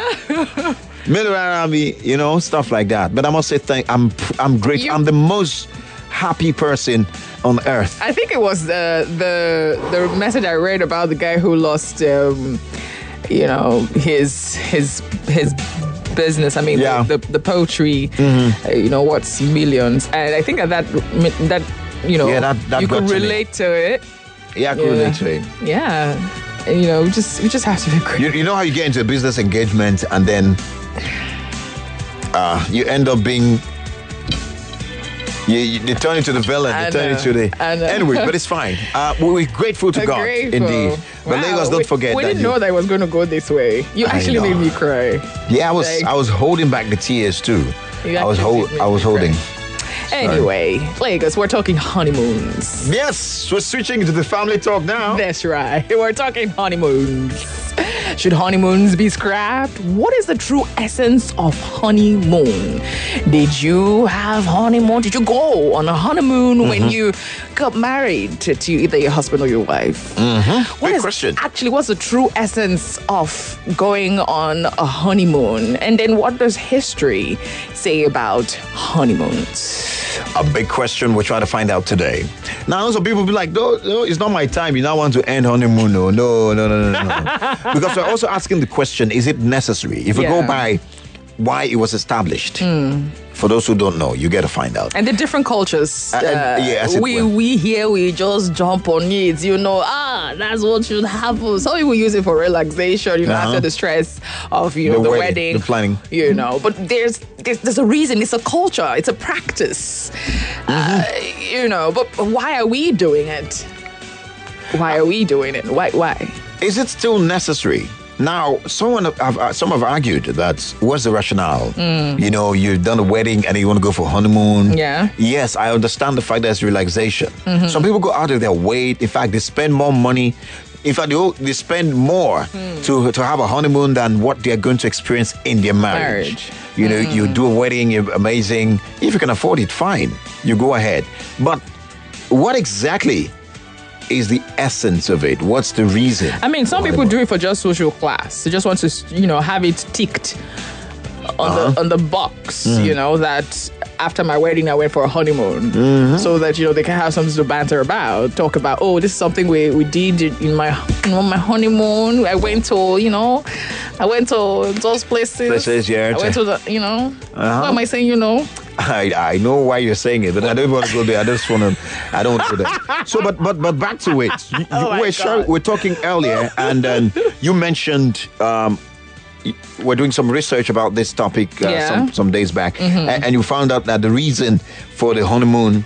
you know, stuff like that. But I must say, I'm grateful. I'm the most happy person on earth. I think it was the message I read about the guy who lost, you know, his business. I mean, the poetry, you know, what's millions. And I think that you know, that you could relate to it. Yeah, I could relate to it. Yeah. And, you know, we just have to be grateful. You know how you get into a business engagement and then you end up being... They turn into the villain. They turn into the... Anyway, but it's fine. We're grateful to God, indeed. But Lagos, don't forget we that didn't know that it was going to go this way. You actually made me cry. Yeah, I was holding back the tears too. I was holding. Anyway, Lagos, we're talking honeymoons. Yes, we're switching to the family talk now. That's right. We're talking honeymoons. Should honeymoons be scrapped? What is the true essence of honeymoon? Did you have honeymoon? Did you go on a honeymoon when you got married to either your husband or your wife? Good question. Actually, what's the true essence of going on a honeymoon? And then what does history say about honeymoons? A big question we're trying to find out today. Now, some people be like, no, it's not my time. You now want to end honeymoon. No. Because we're also asking the question, is it necessary? If we go by why it was established, for those who don't know, you get to find out. And the different cultures. We here, we just jump on it. That's what should happen. Some people use it for relaxation, after the stress of, the wedding. The planning. But there's a reason. It's a culture. It's a practice. But why are we doing it? Why are we doing it? Why? Is it still necessary? Now, some have argued that what's the rationale? You've done a wedding and you want to go for honeymoon. Yeah. Yes, I understand the fact that it's relaxation. Some people go out of their way. In fact, they spend more money. In fact, they spend more to have a honeymoon than what they're going to experience in their marriage. You do a wedding, you're amazing. If you can afford it, fine. You go ahead. But what exactly is the essence of it? What's the reason? I mean, some people do it for just social class. They just want to, have it ticked on the box, that after my wedding, I went for a honeymoon. So that, they can have something to banter about, talk about, this is something we did in my honeymoon. I went to those places. Yeah. I went to the, what am I saying, I know why you're saying it, but I don't want to go there. I don't want to go there. So, but back to it. We're talking earlier, and then you mentioned we're doing some research about this topic some days back, and you found out that the reason for the honeymoon,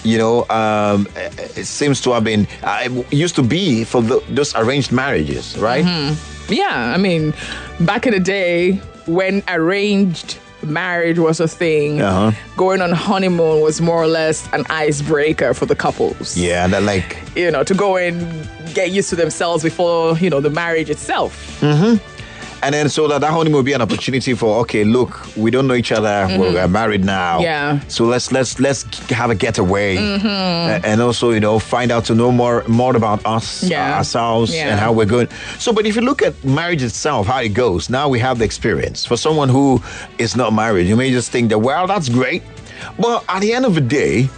it seems to have been used to be for those arranged marriages, right? Yeah, I mean, back in the day when arranged marriage was a thing, going on honeymoon was more or less an icebreaker for the couples. Yeah, that to go and get used to themselves before, the marriage itself. And then so that honeymoon will be an opportunity for, okay, look, we don't know each other. We're married now. Yeah. So let's have a getaway. And also, find out to know more about us, ourselves, and how we're going. So, but if you look at marriage itself, how it goes, now we have the experience. For someone who is not married, you may just think that, well, that's great. But at the end of the day,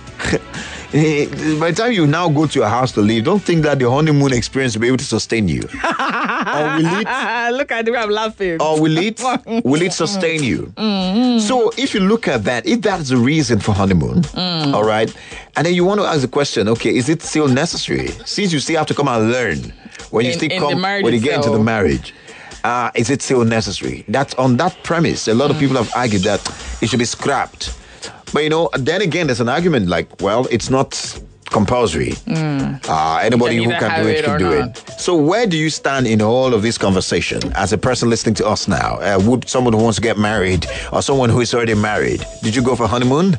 by the time you now go to a house to live, don't think that the honeymoon experience will be able to sustain you. Or will it? Look at the way I'm laughing. Or will it sustain you? So if you look at that, if that's the reason for honeymoon, all right, and then you want to ask the question, okay, is it still necessary? Since you still have to come and learn when you get into the marriage. Is it still necessary? That's on that premise. A lot of people have argued that it should be scrapped. But, then again, there's an argument like, well, it's not compulsory. Anybody who can do it can do it. So where do you stand in all of this conversation as a person listening to us now? Would someone who wants to get married or someone who is already married, did you go for honeymoon?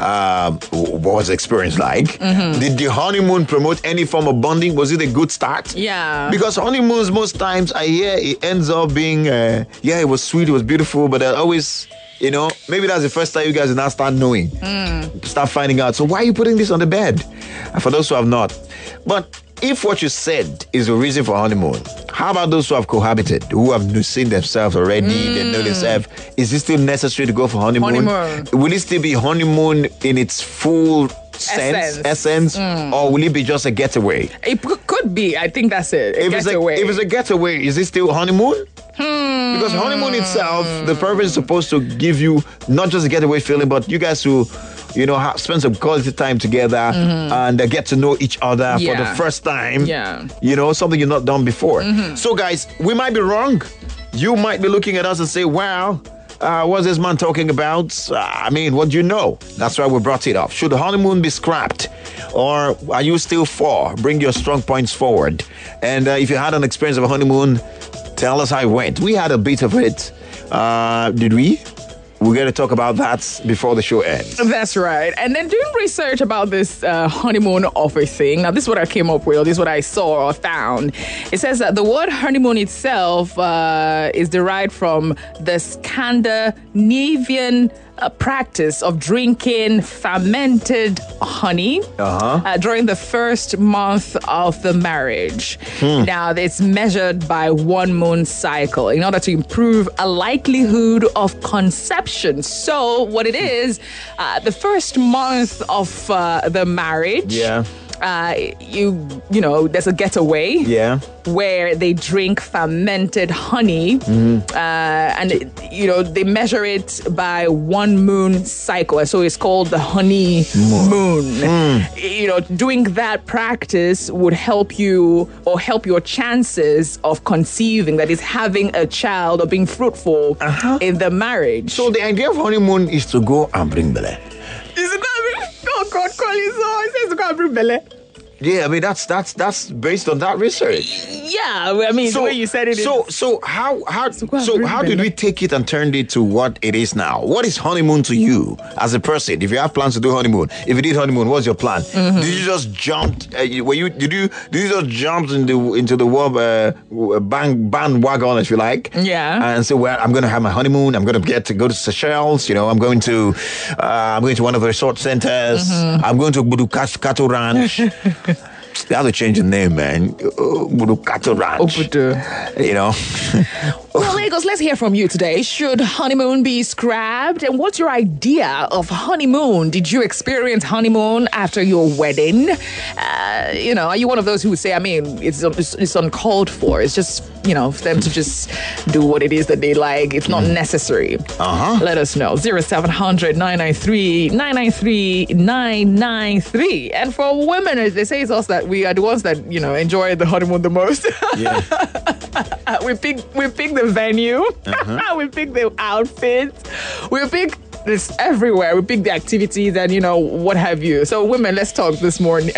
What was the experience like? Did the honeymoon promote any form of bonding? Was it a good start? Yeah. Because honeymoons, most times, I hear it ends up being, it was sweet, it was beautiful, but always... maybe that's the first time you guys now start knowing. Start finding out. So why are you putting this on the bed? And for those who have not. But if what you said is the reason for honeymoon, how about those who have cohabited, who have seen themselves already, they know themselves? Is it still necessary to go for honeymoon? Will it still be honeymoon in its full essence, or will it be just a getaway? It could be. I think that's it. If it's a getaway, is it still honeymoon? Because honeymoon itself, the purpose is supposed to give you not just a getaway feeling, but you guys who, spend some quality time together and get to know each other for the first time. Yeah. Something you've not done before. So guys, we might be wrong. You might be looking at us and say, wow, what's this man talking about? What do you know? That's why we brought it up. Should the honeymoon be scrapped? Or are you still for? Bring your strong points forward. And if you had an experience of a honeymoon, tell us how it went. We had a bit of it. Did we? we're going to talk about that before the show ends. That's right. And then doing research about this honeymoon offer thing. Now, this is what I came up with, or this is what I saw or found. It says that the word honeymoon itself is derived from the Scandinavian practice of drinking fermented honey during the first month of the marriage. Now, it's measured by 1 moon cycle in order to improve a likelihood of conception. So, what it is, the first month of the marriage, you know, there's a getaway where they drink fermented honey, and you know, they measure it by 1 moon cycle, so it's called the honey moon. You know, doing that practice would help you, or help your chances of conceiving, that is, having a child or being fruitful in the marriage. So the idea of honeymoon is to go and bring belly. Is it not? Oh God, call it so. It says to go and bring belly. Yeah, I mean that's based on that research. Yeah, I mean, the way you said it. So how did we take it and turn it to what it is now? What is honeymoon to you as a person? If you have plans to do honeymoon, if you did honeymoon, what's your plan? Did you just jump? Did you just jump into the bandwagon, if you like? Yeah. And say, well, I'm going to have my honeymoon. I'm going to go to Seychelles. You know, I'm going to one of the resort centers. I'm going to Budukatu Ranch. They have to change the name, man. Budukatu Ranch. You know. Well, Lagos, let's hear from you today. Should honeymoon be scrapped? And what's your idea of honeymoon? Did you experience honeymoon after your wedding? You know, are you one of those who would say, I mean, it's uncalled for. It's just, you know, for them to just do what it is that they like. It's not necessary. Let us know. 0700-993-993. And for women, as they say, it's us that we are the ones that, you know, enjoy the honeymoon the most. Yeah. We pick the venue. We pick the outfits. We pick this everywhere. We pick the activities and, you know, what have you. So, women, let's talk this morning.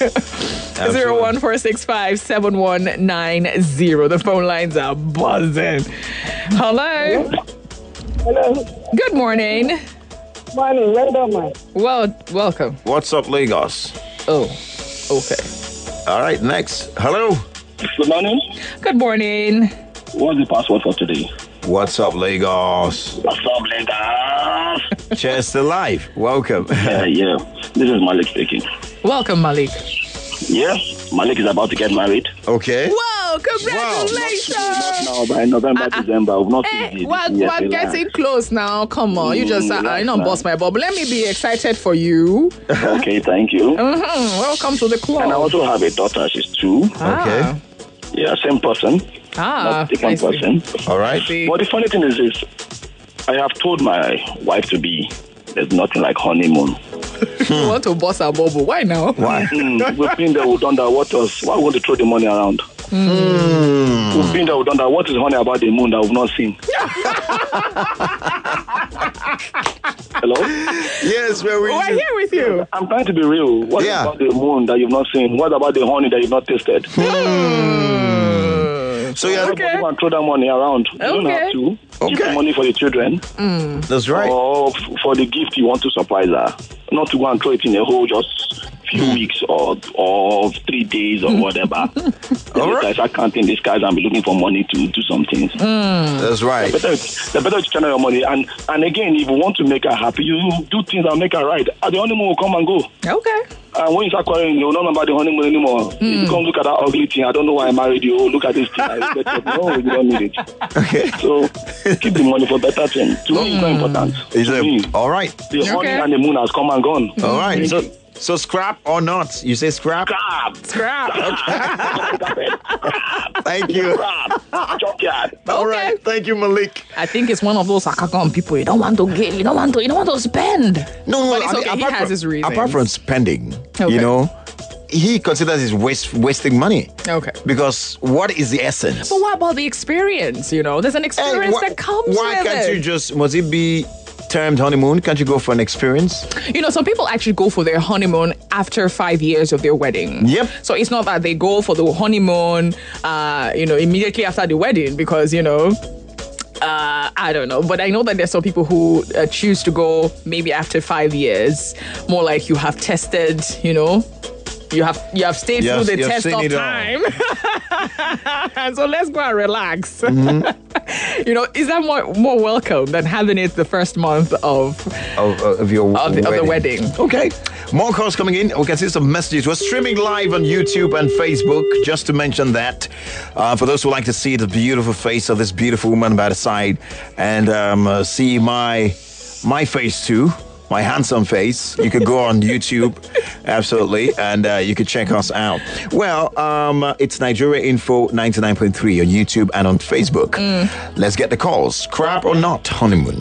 014657190. The phone lines are buzzing. Hello. Hello. Good morning. Morning. Well done, man. Welcome. What's up, Lagos? Oh, okay. All right, next. Hello. Good morning. Good morning. What's the password for today? What's up, Lagos? What's up, Lagos? Cheers to life. Welcome. Yeah. This is Malik speaking. Welcome, Malik. Yeah, Malik is about to get married. Okay. Whoa, congratulations. Not now, by November, December. We've not seen it. We're getting close now. Come on. You just, bust my bubble. Let me be excited for you. Okay, thank you. Welcome to the club. And I also have a daughter. She's 2. Okay. Yeah, same person. Not different person. All right. But the funny thing is I have told my wife to be, there's nothing like honeymoon. You want to bust our bubble. Why now? Why? We've been there, we've done that. Why we want to throw the money around? We've been there, we've done that. What is honey about the moon that we've not seen? Hello? Yes, we're here with you. I'm trying to be real. What about the moon that you've not seen? What about the honey that you've not tasted? So yeah, you can throw that money around. You don't have to. Keep the money for the children. That's right. Or for the gift you want to surprise her. Not to go and throw it in a hole just few weeks or 3 days or whatever. All right. Start counting these guys and be looking for money to do some things. That's right. The better to channel your money. And again, if you want to make her happy, you do things that make her right. The honeymoon will come and go. Okay. And when you start quarreling, you don't know about the honeymoon anymore. You come look at that ugly thing. I don't know why I married you. Look at this thing. No, you don't need it. Okay. So keep the money for better things. To me, it's not important. All right. The honey and the moon has come and gone. All right. So scrap or not? You say scrap? Scrap. Thank you. All right. Thank you, Malik. I think it's one of those Akakan people. You don't want to get. You don't want to spend. No. But it's okay. He has his reasons. Apart from spending, you know, he considers it wasting money. Okay. Because what is the essence? But what about the experience? You know, there's an experience that comes with it. Why can't you just? Must it be termed honeymoon? Can't you go for an experience? You know, some people actually go for their honeymoon after 5 years of their wedding. Yep. So it's not that they go for the honeymoon, immediately after the wedding, because, you know, I don't know, but I know that there's some people who choose to go maybe after 5 years, more like you have tested, you know. You have stayed through the test of time. And so let's go and relax. Mm-hmm. You know, is that more welcome than having it the first month of the wedding? Okay. More calls coming in. We can see some messages. We're streaming live on YouTube and Facebook, just to mention that. For those who like to see the beautiful face of this beautiful woman by the side and see my face too. My handsome face. You could go on YouTube, absolutely, and you could check us out. Well, it's Nigeria Info 99.3 on YouTube and on Facebook. Let's get the calls. Scrap or not, honeymoon?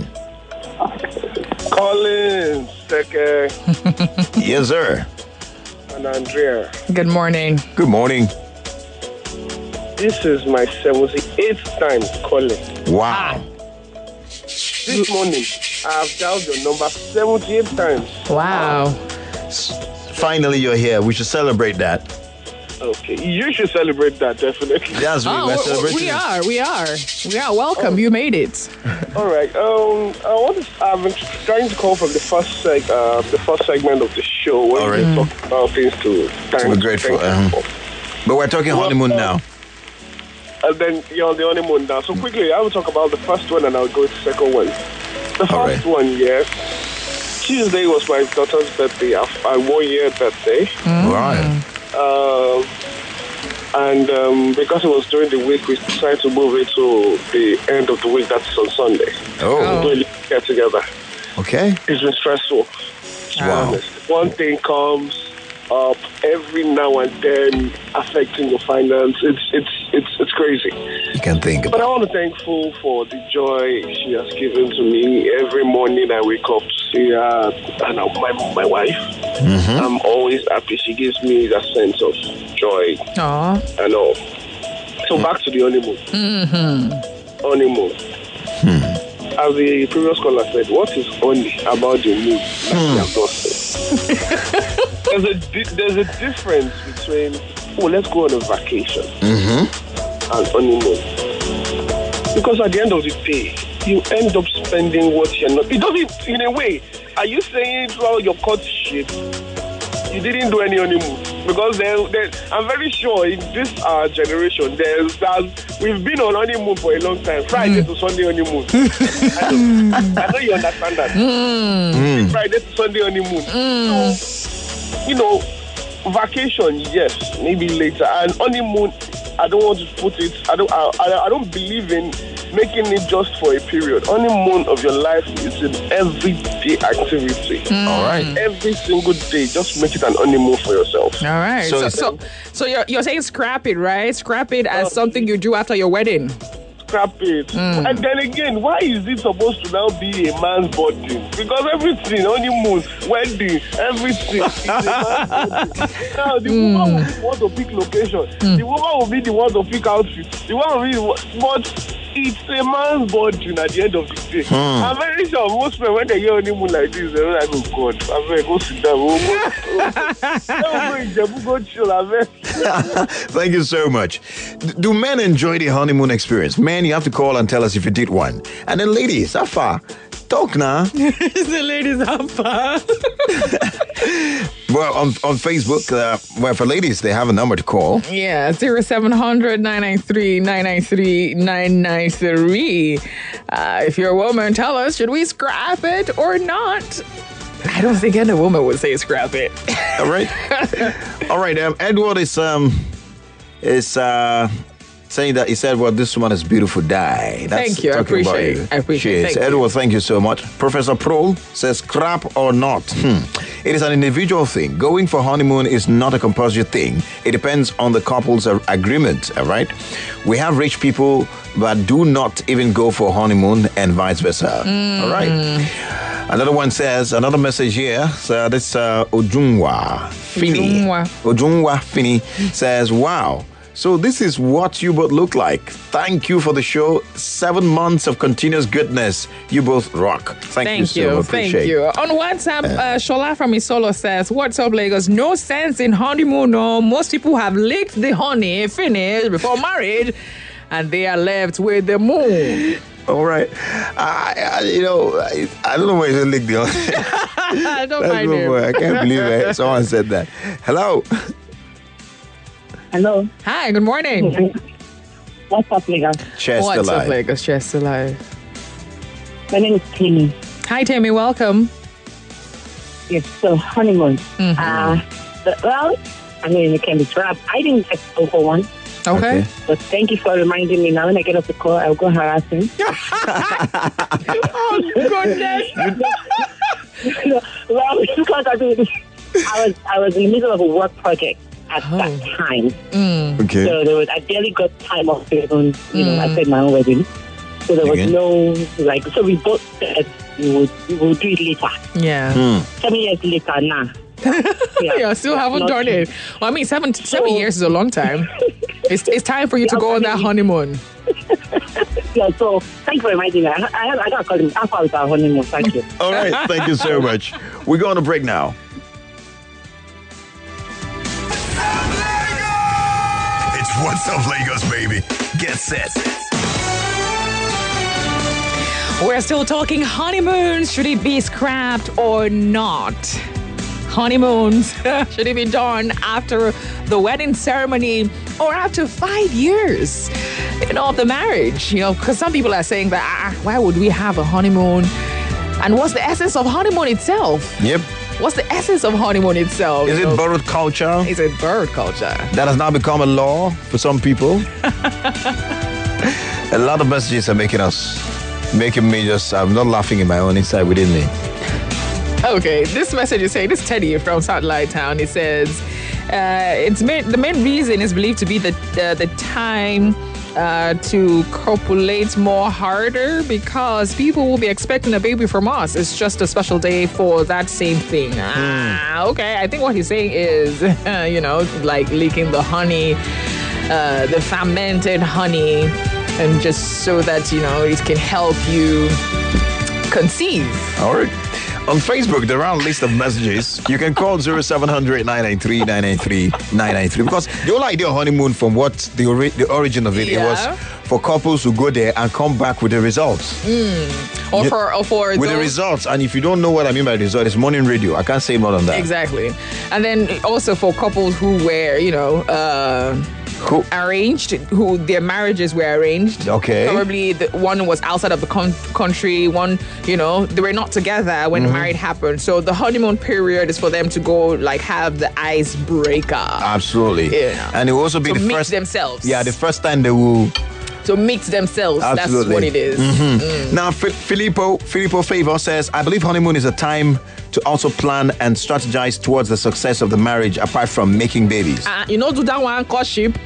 Collins, Seke. Yes, sir. And Andrea. Good morning. Good morning. This is my 78th time calling. Wow. This morning, I have dialed your number 78 times. Wow. Finally, you're here. We should celebrate that. Okay, you should celebrate that, definitely. Yes, we're celebrating. We are. Welcome. You made it. All right. I've been trying to call from the first segment of the show where we talk about things to thank. We're grateful. But we're talking honeymoon now. And then you're on the honeymoon now. So quickly, I will talk about the first one and I'll go to the second one. The first one, Tuesday was my daughter's birthday, our 1-year birthday. Right. And because it was during the week, we decided to move it to the end of the week. That's on Sunday. Oh. We really get together. Okay. It's been stressful. Wow. One thing comes up every now and then, affecting your finance. It's crazy. You can think about. But I want to thankful for the joy she has given to me. Every morning I wake up to see her and my wife. Mm-hmm. I'm always happy. She gives me that sense of joy. Aww. And all. So back to the honeymoon. Mm-hmm. Honeymoon. As the previous caller said, what is only about the mood? There's a difference between, let's go on a vacation and honeymoon. Because at the end of the day, you end up spending what you're not. It doesn't, in a way, are you saying throughout your courtship, you didn't do any honeymoon? Because I'm very sure in this generation, we've been on honeymoon for a long time. Friday to Sunday honeymoon. I know you understand that. Friday to Sunday honeymoon. So, vacation, yes, maybe later. And honeymoon, I don't want to put it. I don't believe in making it just for a period. Honeymoon of your life is an everyday activity. All right. Every single day, just make it an honeymoon for yourself. All right. So you're saying scrap it, right? Scrap it as something you do after your wedding. Scrap it. And then again, why is it supposed to now be a man's body? Because everything, honeymoon, wedding, everything is a man's body. Now, the woman will be the one to pick location. The woman will be the one to pick outfit. The woman will be but it's a man's body at the end of the day. I'm very sure most men, when they hear honeymoon like this, they're like, oh God, I'm going to go sit down. Go chill, Thank you so much. Do men enjoy the honeymoon experience? Men, you have to call and tell us if you did one. And then ladies, how far? Talk now. The ladies, how far? Well, on Facebook, for ladies, they have a number to call. Yeah, 0700 993 993 993. If you're a woman, tell us, should we scrap it or not? I don't think any woman would say scrap it. All right. All right. Edward is saying that he said, well, this woman is beautiful. That's thank you. I appreciate it. Cheers. Edward, thank you so much. Professor Prol says, scrap or not. It is an individual thing. Going for honeymoon is not a compulsory thing. It depends on the couple's agreement, all right? We have rich people that do not even go for honeymoon and vice versa, all right? Another one says, another message here. So this Ojungwa Fini says, wow. So this is what you both look like. Thank you for the show. 7 months of continuous goodness. You both rock. Thank you so much. Thank you. On WhatsApp, Shola from Isolo says, what's up, Lagos? No sense in honeymoon. No. Most people have licked the honey, finished before marriage, and they are left with the moon. All right. I don't know where you lick the I don't mind him. I can't believe it. Someone said that. Hello. Hello. Hi, good morning. What's up, Lagos? Chester What's up, Live. Lagos? Chester Live. My name is Timmy. Hi, Tammy. Welcome. Yes, so honeymoon. It can be trapped. I didn't get to go for one. Okay. But thank you for reminding me. Now when I get off the call, I'll go harass him. Oh, goodness. Well, because I was in the middle of a work project at that time. Okay. So I barely got time off to even, I said my own wedding. So there was no, so we both said we will do it later. Yeah. 7 years later, nah. Yeah, still haven't done it. Well, I mean, 7 years is a long time. It's time for you to go on that honeymoon. Yeah, so thank you for reminding me. I got to call him. I'll call it our honeymoon. Thank you. All right. Thank you so much. We're going to break now. It's What's Up Lagos, baby. Get set. We're still talking honeymoons. Should it be scrapped or not? Honeymoons, should it be done after the wedding ceremony or after 5 years, of the marriage? Because some people are saying that, why would we have a honeymoon? And what's the essence of honeymoon itself? Yep. What's the essence of honeymoon itself? Is it borrowed culture? Is it borrowed culture? That has now become a law for some people. A lot of messages are making me just, I'm not laughing in my own inside within me. Okay, this message is saying, this is Teddy from Satellite Town. It says, the main reason is believed to be the time to copulate more harder because people will be expecting a baby from us. It's just a special day for that same thing. Okay, I think what he's saying is, like leaking the honey, the fermented honey, and just so that, it can help you conceive. All right. On Facebook, there are a list of messages. You can call 0700-993-993 because the whole idea of honeymoon, from what the origin of it, it was for couples who go there and come back with the results. Or for with the results. And if you don't know what I mean by the result, it's morning radio. I can't say more than that. Exactly. And then also for couples who were, arranged, who their marriages were arranged. Okay. Probably one was outside of the country, one, they were not together when the marriage happened. So the honeymoon period is for them to go, have the icebreaker. Absolutely. Yeah. And it will also be to the meet first themselves. Yeah, the first time they will. To meet themselves. Absolutely. That's what it is. Now, Filippo Favor says, I believe honeymoon is a time to also plan and strategize towards the success of the marriage apart from making babies. Do that one courtship.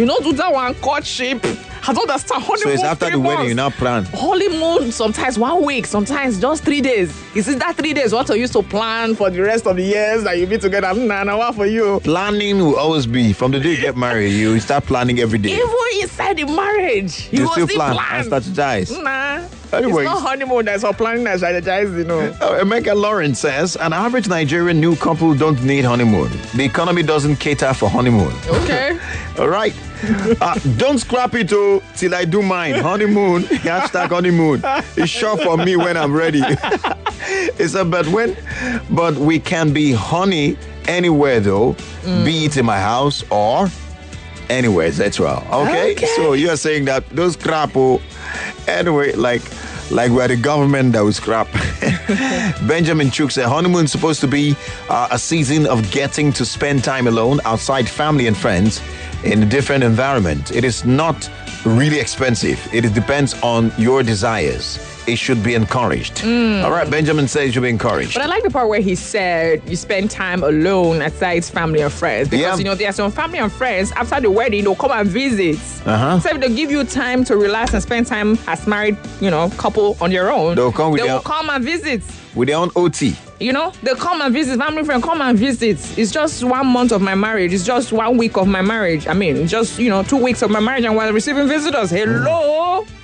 I don't understand. Honeymoon. So it's after the wedding, you now plan. Honeymoon, sometimes 1 week, sometimes just 3 days. Is it that 3 days? What are you to plan for the rest of the years that you be together? Nah, what for you? Planning will always be from the day you get married. You start planning every day. Even inside the marriage, you still plan and strategize. Nah. Anyways, it's not honeymoon, that's all planning and strategize, Emeka Lawrence says, an average Nigerian new couple don't need honeymoon. The economy doesn't cater for honeymoon. Okay. All right. Don't scrap it till I do mine. Honeymoon. #honeymoon. It's short for me when I'm ready. It's a bad win. But we can be honey anywhere though. Be it in my house or anywhere. That's well. Okay? So you're saying that those crap anyway, like we're the government that will scrap. Benjamin Chuk said honeymoon is supposed to be a season of getting to spend time alone outside family and friends in a different environment. It is not really expensive. It depends on your desires. It should be encouraged. All right, Benjamin says it should be encouraged. But I like the part where he said you spend time alone aside family and friends. Because, there are some family and friends, after the wedding, they'll come and visit. So if they give you time to relax and spend time as married, couple on your own, they will come and visit. With their own OT. They'll come and visit. Family friend, come and visit. It's just 1 month of my marriage. It's just 1 week of my marriage. I mean, just, 2 weeks of my marriage and we're receiving visitors. Hello?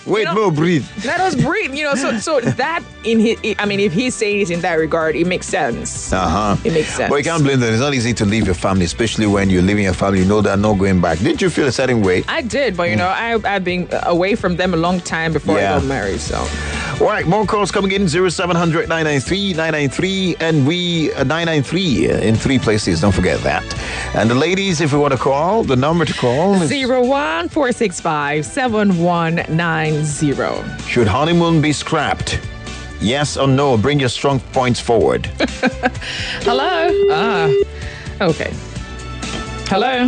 Wait, no, breathe. Let us breathe. So that if he's saying it in that regard, it makes sense. It makes sense. But you can't blame them. It's not easy to leave your family, especially when you're leaving your family. You know they're not going back. Didn't you feel a certain way? I did, but I've been away from them a long time before I got married. So, all right, more calls coming in 0700 993 993, and we 993 in 3 places. Don't forget that. And the ladies, if you want to call, the number to call is 01465-7190. Should honeymoon be scrapped? Yes or no? Bring your strong points forward. Hello? Okay. Hello?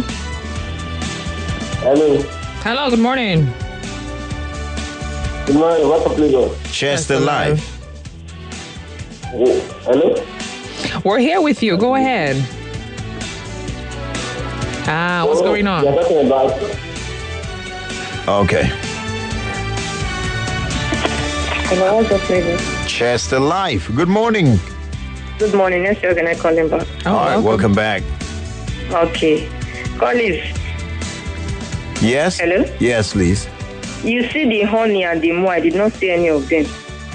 Hello, good morning. Good morning, what's up, Lagos? Chester Live. Hello? We're here with you. Go ahead. What's going on? You're talking about... Okay. Hello, what's up, Lagos? Chester Live. Good morning. Good morning. Yes, you're gonna call him back. All right, welcome back. Okay. Colleagues. Yes? Hello? Yes, please. You see the honey and the moo, I did not see any of them.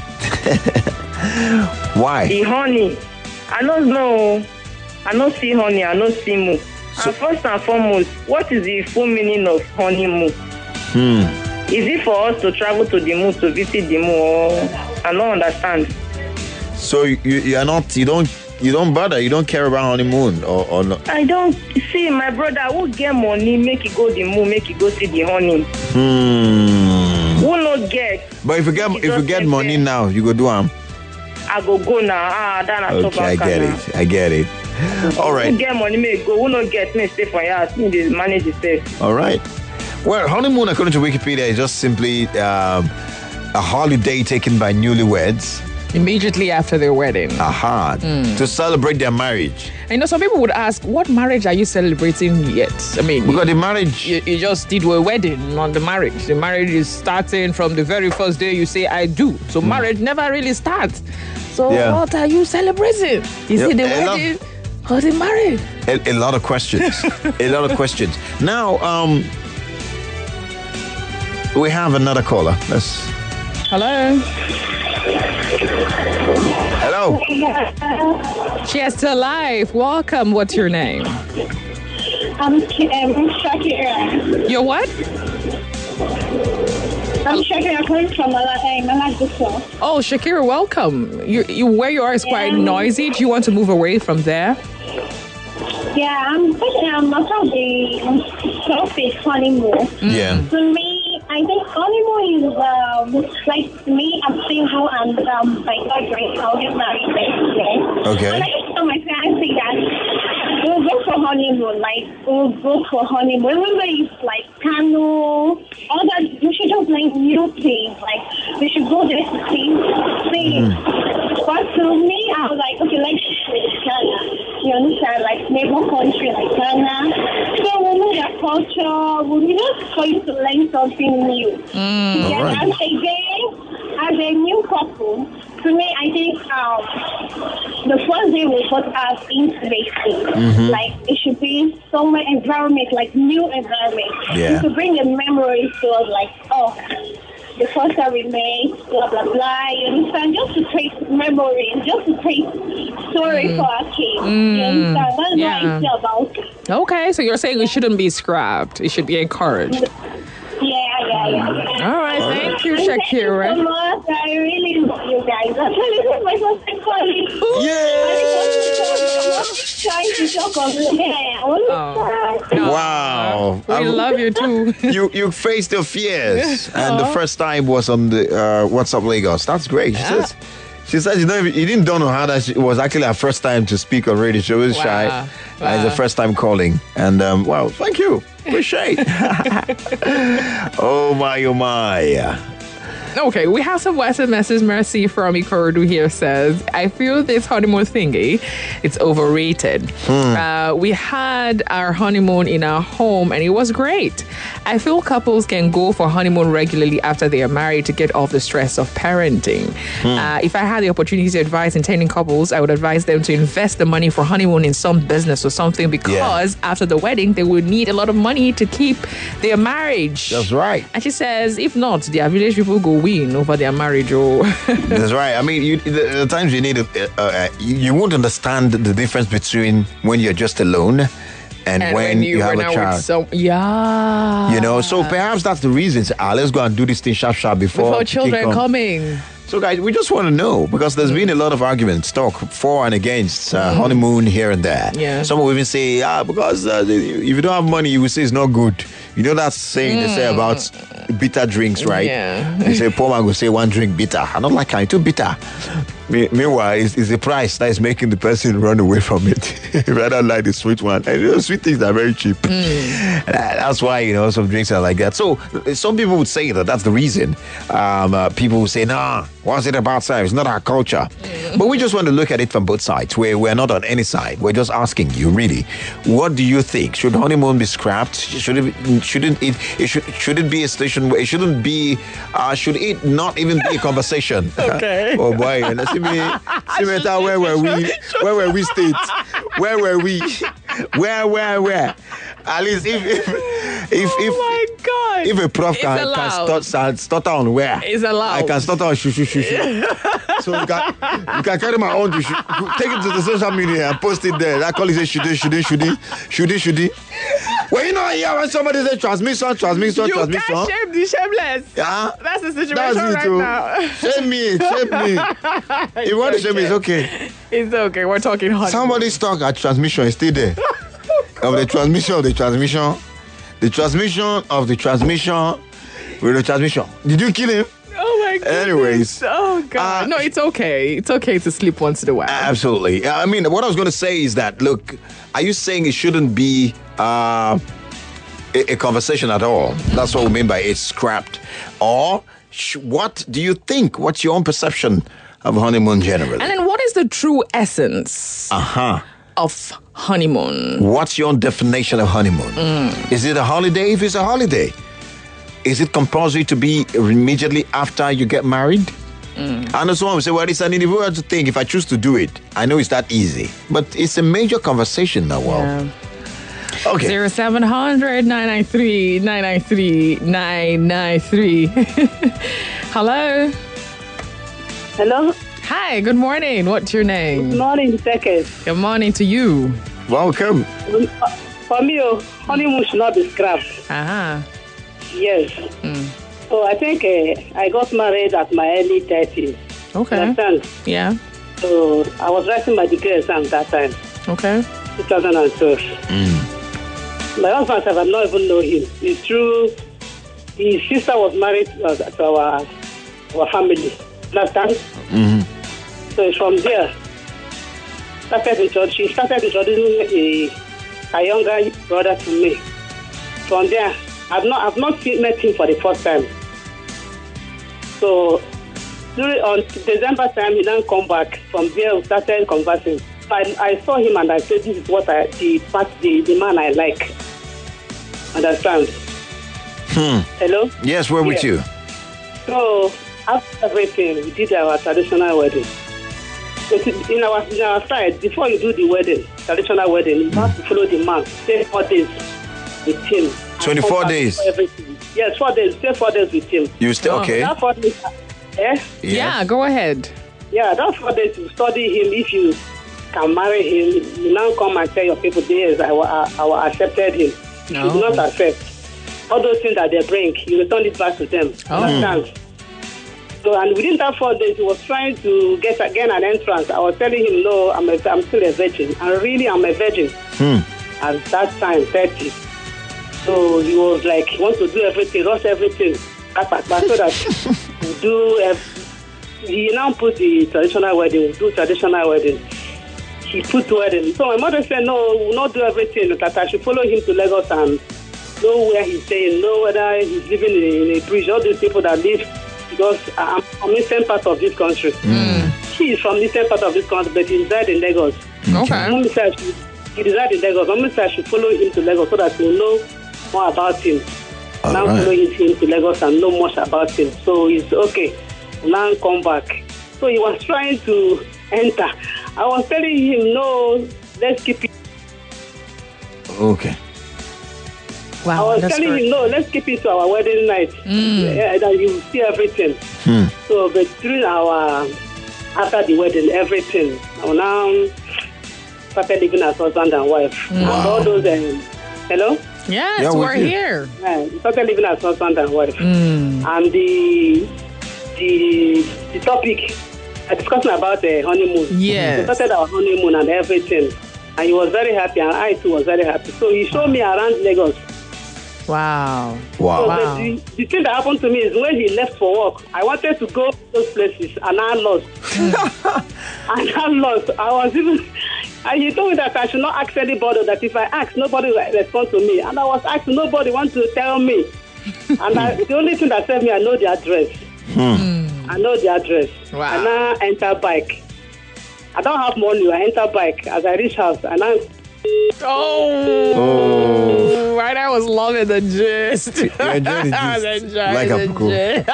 Why? The honey. I don't know. I don't see honey, I don't see moo. And first and foremost, what is the full meaning of honeymoon? Is it for us to travel to the moon to visit the moon? Or I don't understand. So you don't bother, you don't care about honeymoon or no? I don't see my brother who get money, make it go the moon, make it go see the honey. Who not get? But if you get money now, you go do them. I go now. Okay, I get it. All right. Who get money, may go. Who not get, may stay for your house. Me dey manage yourself. All right. Well, honeymoon, according to Wikipedia, is just simply a holiday taken by newlyweds immediately after their wedding. To celebrate their marriage. And some people would ask, what marriage are you celebrating yet? I mean, because the marriage... You just did a wedding, not the marriage. The marriage is starting from the very first day you say, I do. So marriage never really starts. So what are you celebrating? Is it the wedding or the marriage? A lot of questions. A lot of questions. Now, we have another caller. Hello? Hello. Chester Live. Welcome. What's your name? I'm Shakira. You're what? I'm Shakira, calling from Malagos. Oh, Shakira, welcome. You where you are is quite noisy. Do you want to move away from there? Yeah, I'm about the topic honeymoon. Yeah. To me, I think honeymoon is like me. I'm single and my boyfriend. I'll get married next year. Okay. And I tell my parents that we'll go for honeymoon. We'll go for honeymoon. Remember, it's like canoe, all that. We should just like new things. We should go there to see. But to me, I was like, okay, let's Ghana. You understand? Neighbor country like Ghana. So we know their culture. We just going to learn something new. And again, as a new couple, to me, I think the first day we put us intimacy. It should be somewhere environment, new environment. Yeah. To bring the memories to us, the first time we met, blah, blah, blah. You understand? Just to create memories, just to create story for our kids. You understand? That's what I feel about it. Okay, so you're saying it shouldn't be scrapped. It should be encouraged. Yeah. All right, thank you, Shakira. Thank you so much. I really love you guys. Actually, this is my first time calling. Trying to talk on the air. Wow. We love you too. You faced your fears. And the first time was on the What's Up Lagos. That's great. She said, you didn't know how that it was actually her first time to speak on radio. She was shy. And it's the first time calling. And, thank you. Appreciate. Oh, my. Okay, we have some SMSs. Mercy from Ikorodu here says, I feel this honeymoon thingy, it's overrated. We had our honeymoon in our home and it was great. I feel couples can go for honeymoon regularly after they are married to get off the stress of parenting. If I had the opportunity to advise intending couples, I would advise them to invest the money for honeymoon in some business or something because after the wedding, they would need a lot of money to keep their marriage. That's right. And she says, if not, their village people go win over their marriage. That's right. I mean, the times you need you won't understand the difference between when you're just alone and when you have a child. You know, so perhaps that's the reason. Let's go and do this thing sharp before children coming. So, guys, we just want to know because there's been a lot of arguments, talk for and against honeymoon here and there. Yeah. Some will even say, because if you don't have money, you will say it's not good. You know that saying they say about bitter drinks, right? Yeah. They say, poor man will say one drink bitter. I don't like it, too bitter. Meanwhile, it's the price that is making the person run away from it. Rather like the sweet one. And sweet things are very cheap. That's why, some drinks are like that. So some people would say that that's the reason. People would say, nah, what's it about sex? It's not our culture. But we just want to look at it from both sides. We're not on any side. We're just asking you, really, what do you think? Should honeymoon be scrapped? Should it be a station where it shouldn't be, should it not even be a conversation? Okay. Oh boy, let's see me where were we? Where were we state? Where were we? Where? At least if my God. If a prof can stutter on where? It's allowed. I can stutter on shoo. So you can carry my own, take it to the social media and post it there. That call is a shoody. Well, you know, here when somebody says transmission. You can't shame the shameless. Yeah. That's the situation now. Shame me. If you want to shame me, it's okay. It's okay. We're talking honeymoon. Somebody's talk at transmission is still there. Of the transmission with the transmission. Did you kill him? Oh my God. Anyways. Oh God. No, it's okay. It's okay to sleep once in a while. Absolutely. I mean, what I was going to say is that, look, are you saying it shouldn't be a conversation at all? That's what we mean by it's scrapped. Or what do you think? What's your own perception of honeymoon generally? And then what is the true essence of honeymoon? What's your own definition of honeymoon? Is it a holiday? If it's a holiday, is it compulsory to be immediately after you get married? And someone will say, well, it's an individual thing. If I choose to do it, I know it's that easy. But it's a major conversation now. Well, okay. 0700 993 993 993. Hello. Hello. Hi, good morning. What's your name? Good morning, Second. Good morning to you. Welcome. For me, honeymoon should not be scrapped. Yes. So I think I got married at my early 30s. Okay. Understand? Yeah. So I was writing my degree exam that time. Okay. 2012. My husband said, I've not even know him. It's true. His sister was married to our family. Understand? So from there, she started introducing a younger brother to me. From there, I've not met him for the first time. So on December time, he didn't come back. From there, we started conversing. I saw him and I said, this is what the man I like. Understand? Hello? Yes, we're with you. So after everything, we did our traditional wedding. In our side, before you do the wedding, traditional wedding, you have to follow the man. Stay 4 days with him. 24 days? Yes, 4 days. Stay 4 days with him. You stay, okay. That 4 days, Yeah, go ahead. Yeah, that 4 days to study him. If you can marry him, you now come and tell your people, yes, I accepted him. You do not accept. All those things that they bring, you return it back to them. Understand? So, and within that 4 days, he was trying to get again an entrance. I was telling him, no, I'm still a virgin. And really, I'm a virgin. At that time, 30. So he was like, he wants to do everything, rush everything. So that we do, he now put the traditional wedding, we do traditional wedding. He put wedding. So my mother said, no, we'll not do everything. That I should follow him to Lagos and know where he's staying, know whether he's living in a bridge. All these people that live because I'm from the eastern part of this country. She is from the eastern part of this country, but he resides in Lagos. Okay. Mommy said he resides in Lagos. Mommy said I should follow him to Lagos so that we'll know more about him. Now follow him to Lagos and know much about him. So he's okay. Now come back. So he was trying to enter. I was telling him, no, let's keep it. Okay. Wow, I was telling him, no, let's keep it to our wedding night. That you will see everything. So, but during after the wedding, everything. I will now started living as husband and wife. And all those, hello? Yes, we're here. We started living as husband and wife. And the topic, discussing about the honeymoon. Yes. We started our honeymoon and everything. And he was very happy, and I too was very happy. So he showed me around Lagos. Wow. So the thing that happened to me is when he left for work, I wanted to go to those places, and I lost. I was even... And he told me that I should not ask anybody, that if I ask, nobody will respond to me. And I was asking, nobody wants to tell me. And the only thing that said me, I know the address. I know the address. Wow. And I enter bike. I don't have money. I enter bike. As I reach house, and I... Oh. Right, I was loving the gist. I was enjoying like the gist.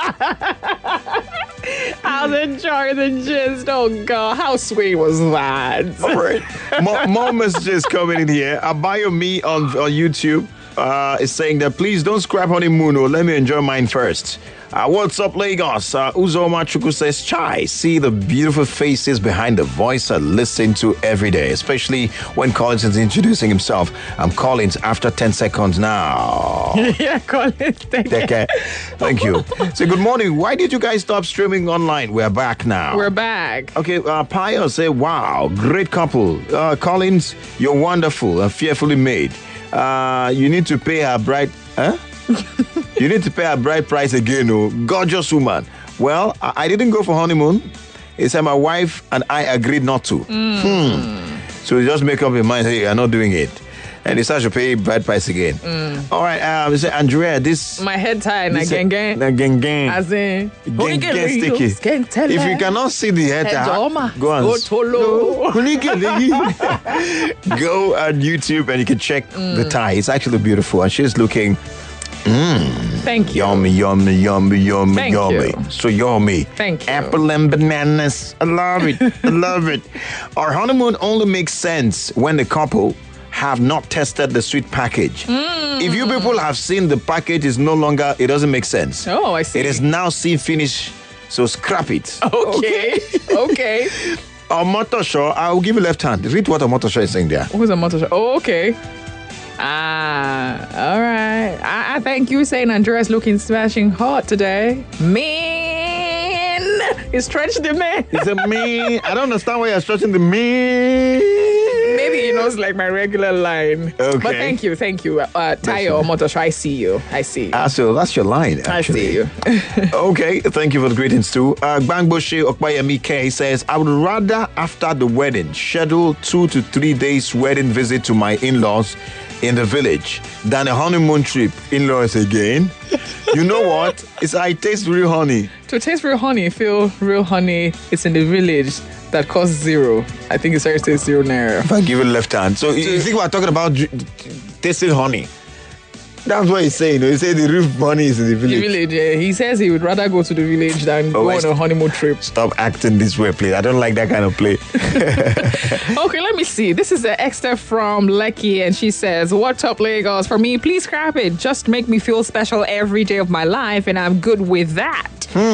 I was enjoying the gist. Oh, God. How sweet was that? All right. More messages coming in here. Abayo Me on YouTube is saying that please don't scrap honeymoon. Or let me enjoy mine first. What's up, Lagos? Uzoma Chuku says, Chai, see the beautiful faces behind the voice I listen to every day, especially when Collins is introducing himself. I'm Collins after 10 seconds now. Yeah, Collins. Thank you. So, good morning. Why did you guys stop streaming online? We're back now. We're back. Okay, Pio say, wow, great couple. Collins, you're wonderful and fearfully made. You need to pay her bride... Huh? You need to pay a bride price again, oh. Gorgeous woman. Well, I didn't go for honeymoon. He said my wife and I agreed not to. So you just make up your mind, hey, you're not doing it. And he starts to pay bride price again. All right, he said, Andrea, this... My head tie, na gang. As in... If you cannot see the head tie, go on. Go on YouTube and you can check the tie. It's actually beautiful. And she's looking... Thank you. Yummy. Thank yummy. You. So yummy. Thank you. Apple and bananas. I love it. I love it. Our honeymoon only makes sense when the couple have not tested the sweet package. If you people have seen the package is no longer, it doesn't make sense. Oh, I see. It is now seen finish, so scrap it. Okay. Okay. Omotosho, I will give you left hand. Read what Omotosho is saying there. Who's Omotosho? Oh, okay. All right. I thank you saying Andrea's looking smashing hot today. Man, you stretched the man. It's a me. I don't understand why you're stretching the me. Maybe he knows like my regular line. Okay. But thank you. Tayo Omotosho, I see you. So that's your line, actually. I see you. Okay, thank you for the greetings too. Bangboshi Okbayemi K says, I would rather after the wedding schedule 2 to 3 days wedding visit to my in-laws in the village than a honeymoon trip. In-laws again. You know what? I taste real honey. To taste real honey, feel real honey. It's in the village that costs 0. I think it's actually 0 naira. If I give it left hand. So you think we're talking about tasting honey? That's what he's saying. He said the real money is in the village. The village, yeah. He says he would rather go to the village than go on a honeymoon trip. Stop acting this way, please. I don't like that kind of play. Okay, let me see. This is Esther from Lekki, and she says, what's up, Lagos? For me, please scrap it. Just make me feel special every day of my life, and I'm good with that.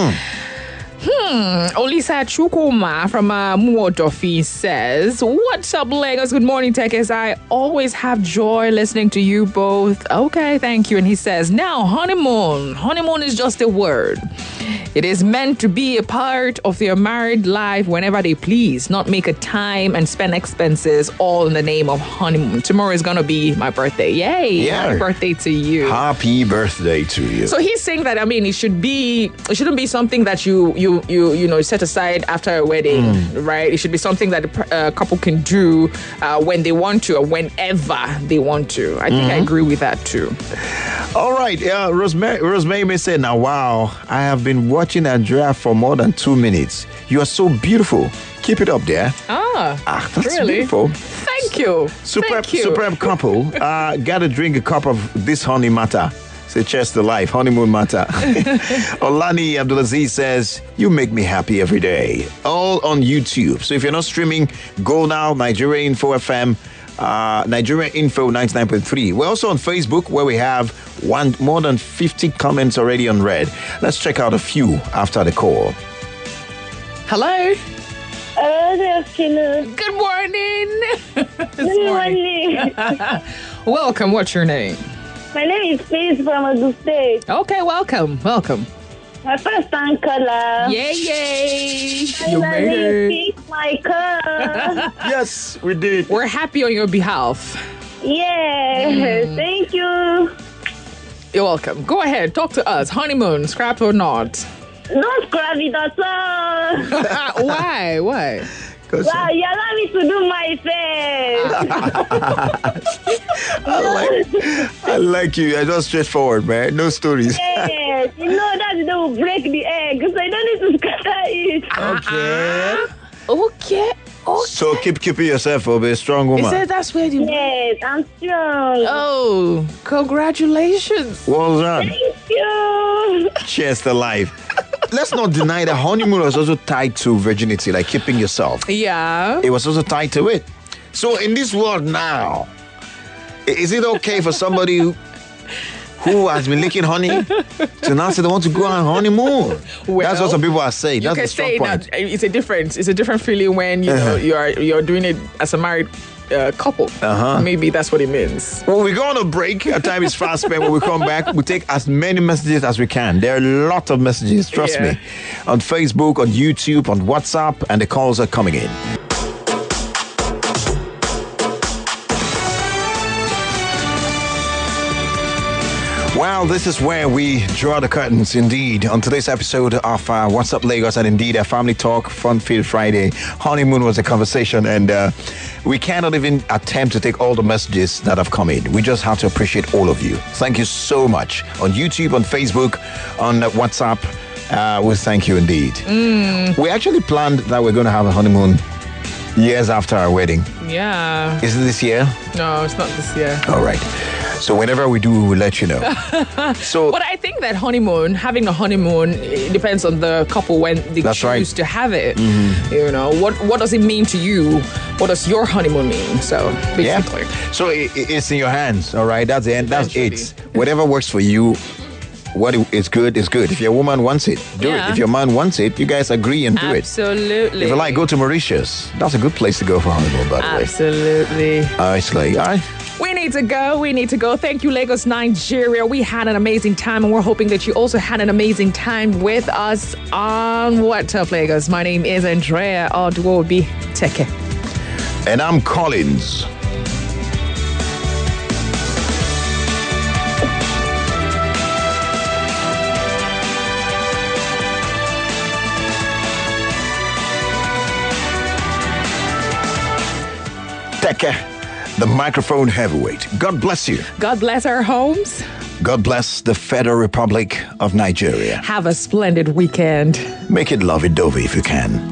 Olisa Chukuma from Muodofi says, what's up, Lagos? Good morning, Tekes. I always have joy listening to you both. Okay, thank you. And he says, now, honeymoon. Honeymoon is just a word. It is meant to be a part of their married life whenever they please, not make a time and spend expenses all in the name of honeymoon. Tomorrow is going to be my birthday. Yay. Yeah. Happy birthday to you. Happy birthday to you. So he's saying that, it shouldn't be something that you set aside after a wedding, right? It should be something that a couple can do when they want to or whenever they want to. I think I agree with that too. All right. Rosemary may say, now, wow, I have been watching Andrea for more than 2 minutes. You are so beautiful. Keep it up there. That's really beautiful. Thank you. Superb couple. Gotta drink a cup of this honey matter. Say cheers to life, honeymoon matter. Olani Abdulaziz says, you make me happy every day. All on YouTube. So if you're not streaming, go now, Nigeria Info FM, Nigeria Info 99.3. We're also on Facebook where we have more than 50 comments already on read. Let's check out a few after the call. Hello. Good afternoon. Good morning. Good morning. Welcome. What's your name? My name is Faith from Ogun State. Okay, welcome. My first time caller. Yay. You made it. My car. Yes, we did. We're happy on your behalf. Yeah, thank you. You're welcome. Go ahead, talk to us. Honeymoon, scrap or not? Not scrappy, that's all. Why? Wow, you allow me to do my face. I like you. You're just straightforward, man. No stories. Yes, you know that they will break the egg, so you don't need to scatter it. Okay. So keep yourself up, be a strong woman. He said that's where you... Yes, I'm strong. Oh, congratulations. Well done. Thank you. Cheers to life. Let's not deny that honeymoon was also tied to virginity, like keeping yourself. Yeah. It was also tied to it. So in this world now, is it okay for somebody who has been licking honey to now say they want to go on honeymoon? Well, that's what some people are saying. That's you can the strong say point. that it's a different feeling when you know you're doing it as a married couple. Maybe that's what it means. Well, we go on a break. Our time is fast spent. When we come back, we take as many messages as we can. There are a lot of messages, trust me, on Facebook, on YouTube, on WhatsApp, and the calls are coming in. Well, this is where we draw the curtains, indeed, on today's episode of What's Up Lagos, and indeed a Family Talk Fun Filled Friday. Honeymoon was a conversation, and we cannot even attempt to take all the messages that have come in. We just have to appreciate all of you. Thank you so much. On YouTube, on Facebook, on WhatsApp, we thank you indeed. We actually planned that we're going to have a honeymoon years after our wedding. Yeah. Is it this year? No, it's not this year. All right. So whenever we do, we will let you know. But I think that having a honeymoon, it depends on the couple when they choose to have it. You know, what does it mean to you? What does your honeymoon mean? So basically. Yeah. So it's in your hands, all right? That's the end. That's it. Whatever works for you, what is good is good. If your woman wants it, do it. If your man wants it, you guys agree and do it. Absolutely. If you like, go to Mauritius. That's a good place to go for honeymoon, by the way. Absolutely. It's like, all right. We need to go. Thank you, Lagos, Nigeria. We had an amazing time, and we're hoping that you also had an amazing time with us on What Up Lagos. My name is Andrea Odwobi. Take care. And I'm Collins. Take care. The microphone heavyweight. God bless you. God bless our homes. God bless the Federal Republic of Nigeria. Have a splendid weekend. Make it lovey-dovey if you can.